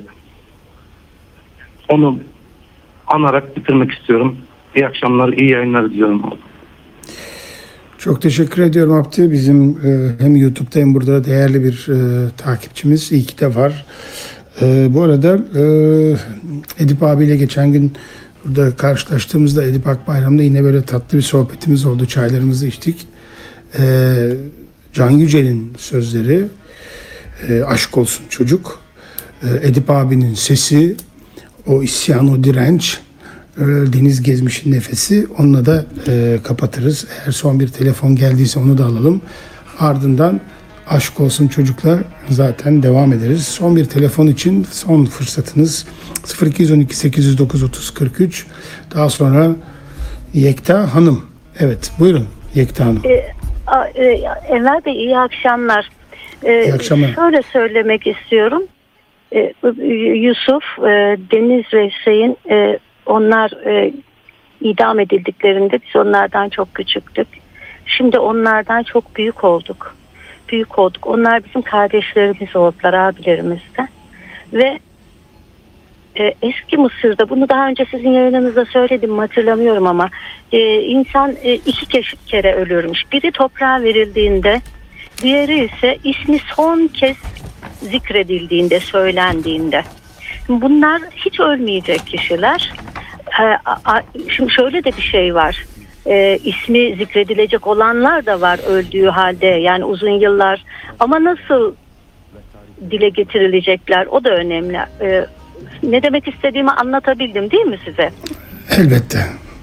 onu anarak bitirmek istiyorum. İyi akşamlar, iyi yayınlar diliyorum. Çok teşekkür ediyorum Abdi. Bizim hem YouTube'da hem burada değerli bir takipçimiz. İyi ki de var. Bu arada Edip abiyle geçen gün burada karşılaştığımızda Edip Akbayram'da yine böyle tatlı bir sohbetimiz oldu. Çaylarımızı içtik. Can Yücel'in sözleri, aşk olsun çocuk. Edip abinin sesi, o isyan, o direnç, Deniz Gezmiş'in nefesi. Onunla da kapatırız. Eğer son bir telefon geldiyse onu da alalım. Ardından aşk olsun çocuklar zaten devam ederiz. Son bir telefon için son fırsatınız 0212 809 30 43. Daha sonra Yekta Hanım. Evet, buyurun Yekta Hanım. Enver Bey, iyi akşamlar. İyi akşamlar. Şöyle söylemek istiyorum. Yusuf, Deniz ve Hüseyin, onlar idam edildiklerinde biz onlardan çok küçüktük. Şimdi onlardan çok büyük olduk. Onlar bizim kardeşlerimiz oldular, abilerimizden. Ve eski Mısır'da, bunu daha önce sizin yayınınızda söyledim, hatırlamıyorum ama insan iki kere ölürmüş. Biri toprağa verildiğinde, diğeri ise ismi son kez zikredildiğinde, söylendiğinde. Bunlar hiç ölmeyecek kişiler. Şimdi şöyle de bir şey var. İsmi zikredilecek olanlar da var öldüğü halde, yani uzun yıllar, ama nasıl dile getirilecekler, o da önemli. Ne demek istediğimi anlatabildim değil mi size? Elbette.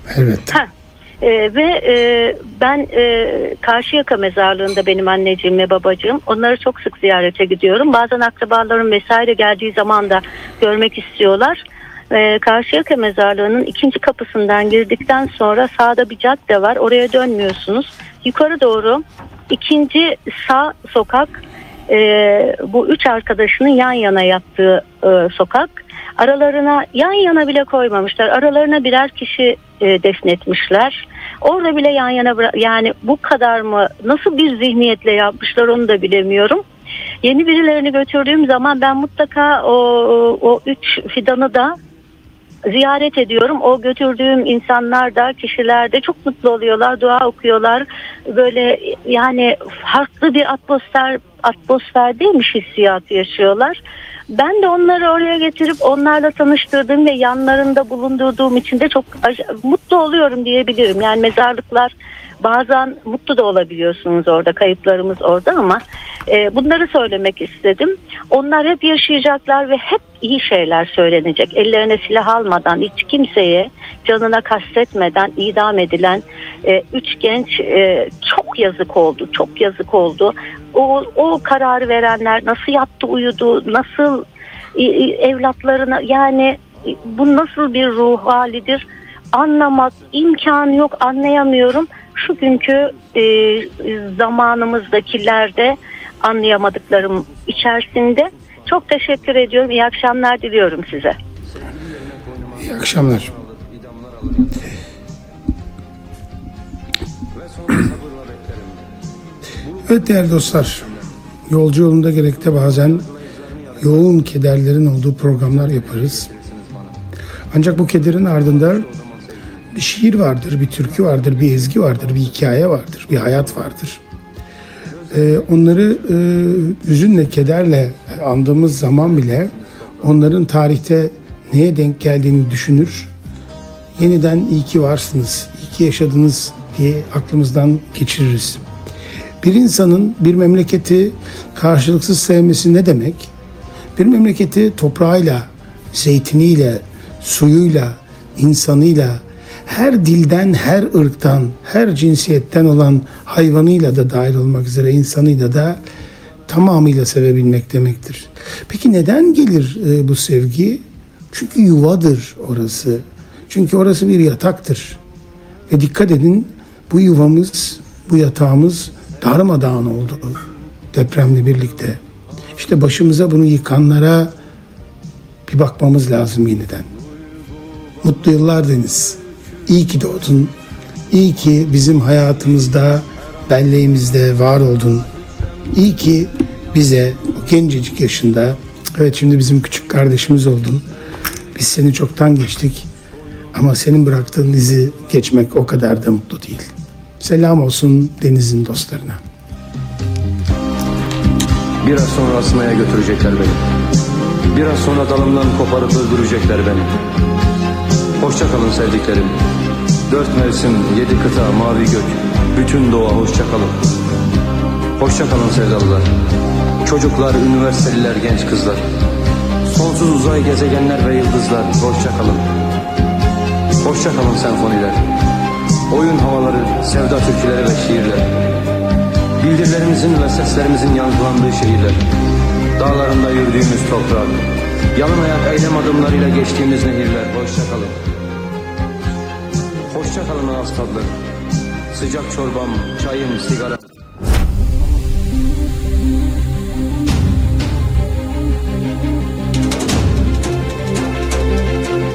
Ben Karşıyaka mezarlığında, benim anneciğim ve babacığım, onları çok sık ziyarete gidiyorum. Bazen akrabalarım vesaire geldiği zaman da görmek istiyorlar. Karşıyaka mezarlığının 2. kapısından girdikten sonra sağda bir cadde var. Oraya dönmüyorsunuz. Yukarı doğru 2. sağ sokak, bu 3 arkadaşının yan yana yattığı sokak. Aralarına, yan yana bile koymamışlar. Aralarına birer kişi defnetmişler. Orada bile yan yana, yani bu kadar mı, nasıl bir zihniyetle yapmışlar onu da bilemiyorum. Yeni birilerini götürdüğüm zaman ben mutlaka o 3 fidanı da ziyaret ediyorum. O götürdüğüm insanlar da, kişiler de çok mutlu oluyorlar, dua okuyorlar. Böyle yani farklı bir atmosferdeymiş hissiyatı yaşıyorlar. Ben de onları oraya getirip onlarla tanıştırdığım ve yanlarında bulundurduğum için de çok mutlu oluyorum diyebilirim. Yani mezarlıklar, bazen mutlu da olabiliyorsunuz orada, kayıplarımız orada, ama bunları söylemek istedim. Onlar hep yaşayacaklar ve hep iyi şeyler söylenecek. Ellerine silah almadan, hiç kimseye canına kastetmeden idam edilen 3 genç, çok yazık oldu. O kararı verenler nasıl yattı uyudu, nasıl evlatlarına, yani bu nasıl bir ruh halidir anlamak imkanı yok, anlayamıyorum. Şu günkü zamanımızdakiler de anlayamadıklarım içerisinde. Çok teşekkür ediyorum. İyi akşamlar diliyorum size. İyi akşamlar. Evet değerli dostlar, yolcu yolunda gerek de bazen yoğun kederlerin olduğu programlar yaparız. Ancak bu kederin ardında bir şiir vardır, bir türkü vardır, bir ezgi vardır, bir hikaye vardır, bir hayat vardır. Onları hüzünle, kederle andığımız zaman bile onların tarihte neye denk geldiğini düşünür. Yeniden iyi ki varsınız, iyi ki yaşadınız diye aklımızdan geçiririz. Bir insanın bir memleketi karşılıksız sevmesi ne demek? Bir memleketi toprağıyla, zeytiniyle, suyuyla, insanıyla, her dilden, her ırktan, her cinsiyetten olan hayvanıyla da dahil olmak üzere insanıyla da tamamıyla sevebilmek demektir. Peki neden gelir bu sevgi? Çünkü yuvadır orası. Çünkü orası bir yataktır. Ve dikkat edin, bu yuvamız, bu yatağımız darmadağın oldu depremle birlikte. İşte başımıza bunu yıkanlara bir bakmamız lazım yeniden. Mutlu yıllar Deniz. İyi ki doğdun. İyi ki bizim hayatımızda, belleğimizde var oldun. İyi ki bize o gencecik yaşında, evet şimdi bizim küçük kardeşimiz oldun. Biz seni çoktan geçtik. Ama senin bıraktığın izi geçmek o kadar da mutlu değil. Selam olsun Deniz'in dostlarına. Biraz sonra asmaya götürecekler beni. Biraz sonra dalımdan koparıp öldürecekler beni. Hoşça kalın sevdiklerim. 4 mevsim, 7 kıta, mavi gök, bütün doğa hoşça kalın. Hoşça kalın sevdalılar. Çocuklar, üniversiteliler, genç kızlar. Sonsuz uzay gezegenler ve yıldızlar hoşça kalın. Hoşça kalın senfoniler. Oyun havaları, sevda türküleri ve şiirler. Bildirilerimizin ve seslerimizin yankılandığı şehirler. Dağlarında yürüdüğümüz toprak. Yalın ayak eylem adımlarıyla geçtiğimiz nehirler. Hoşça kalın. Hoşça kalın ağız tadları. Sıcak çorbam, çayım, sigara.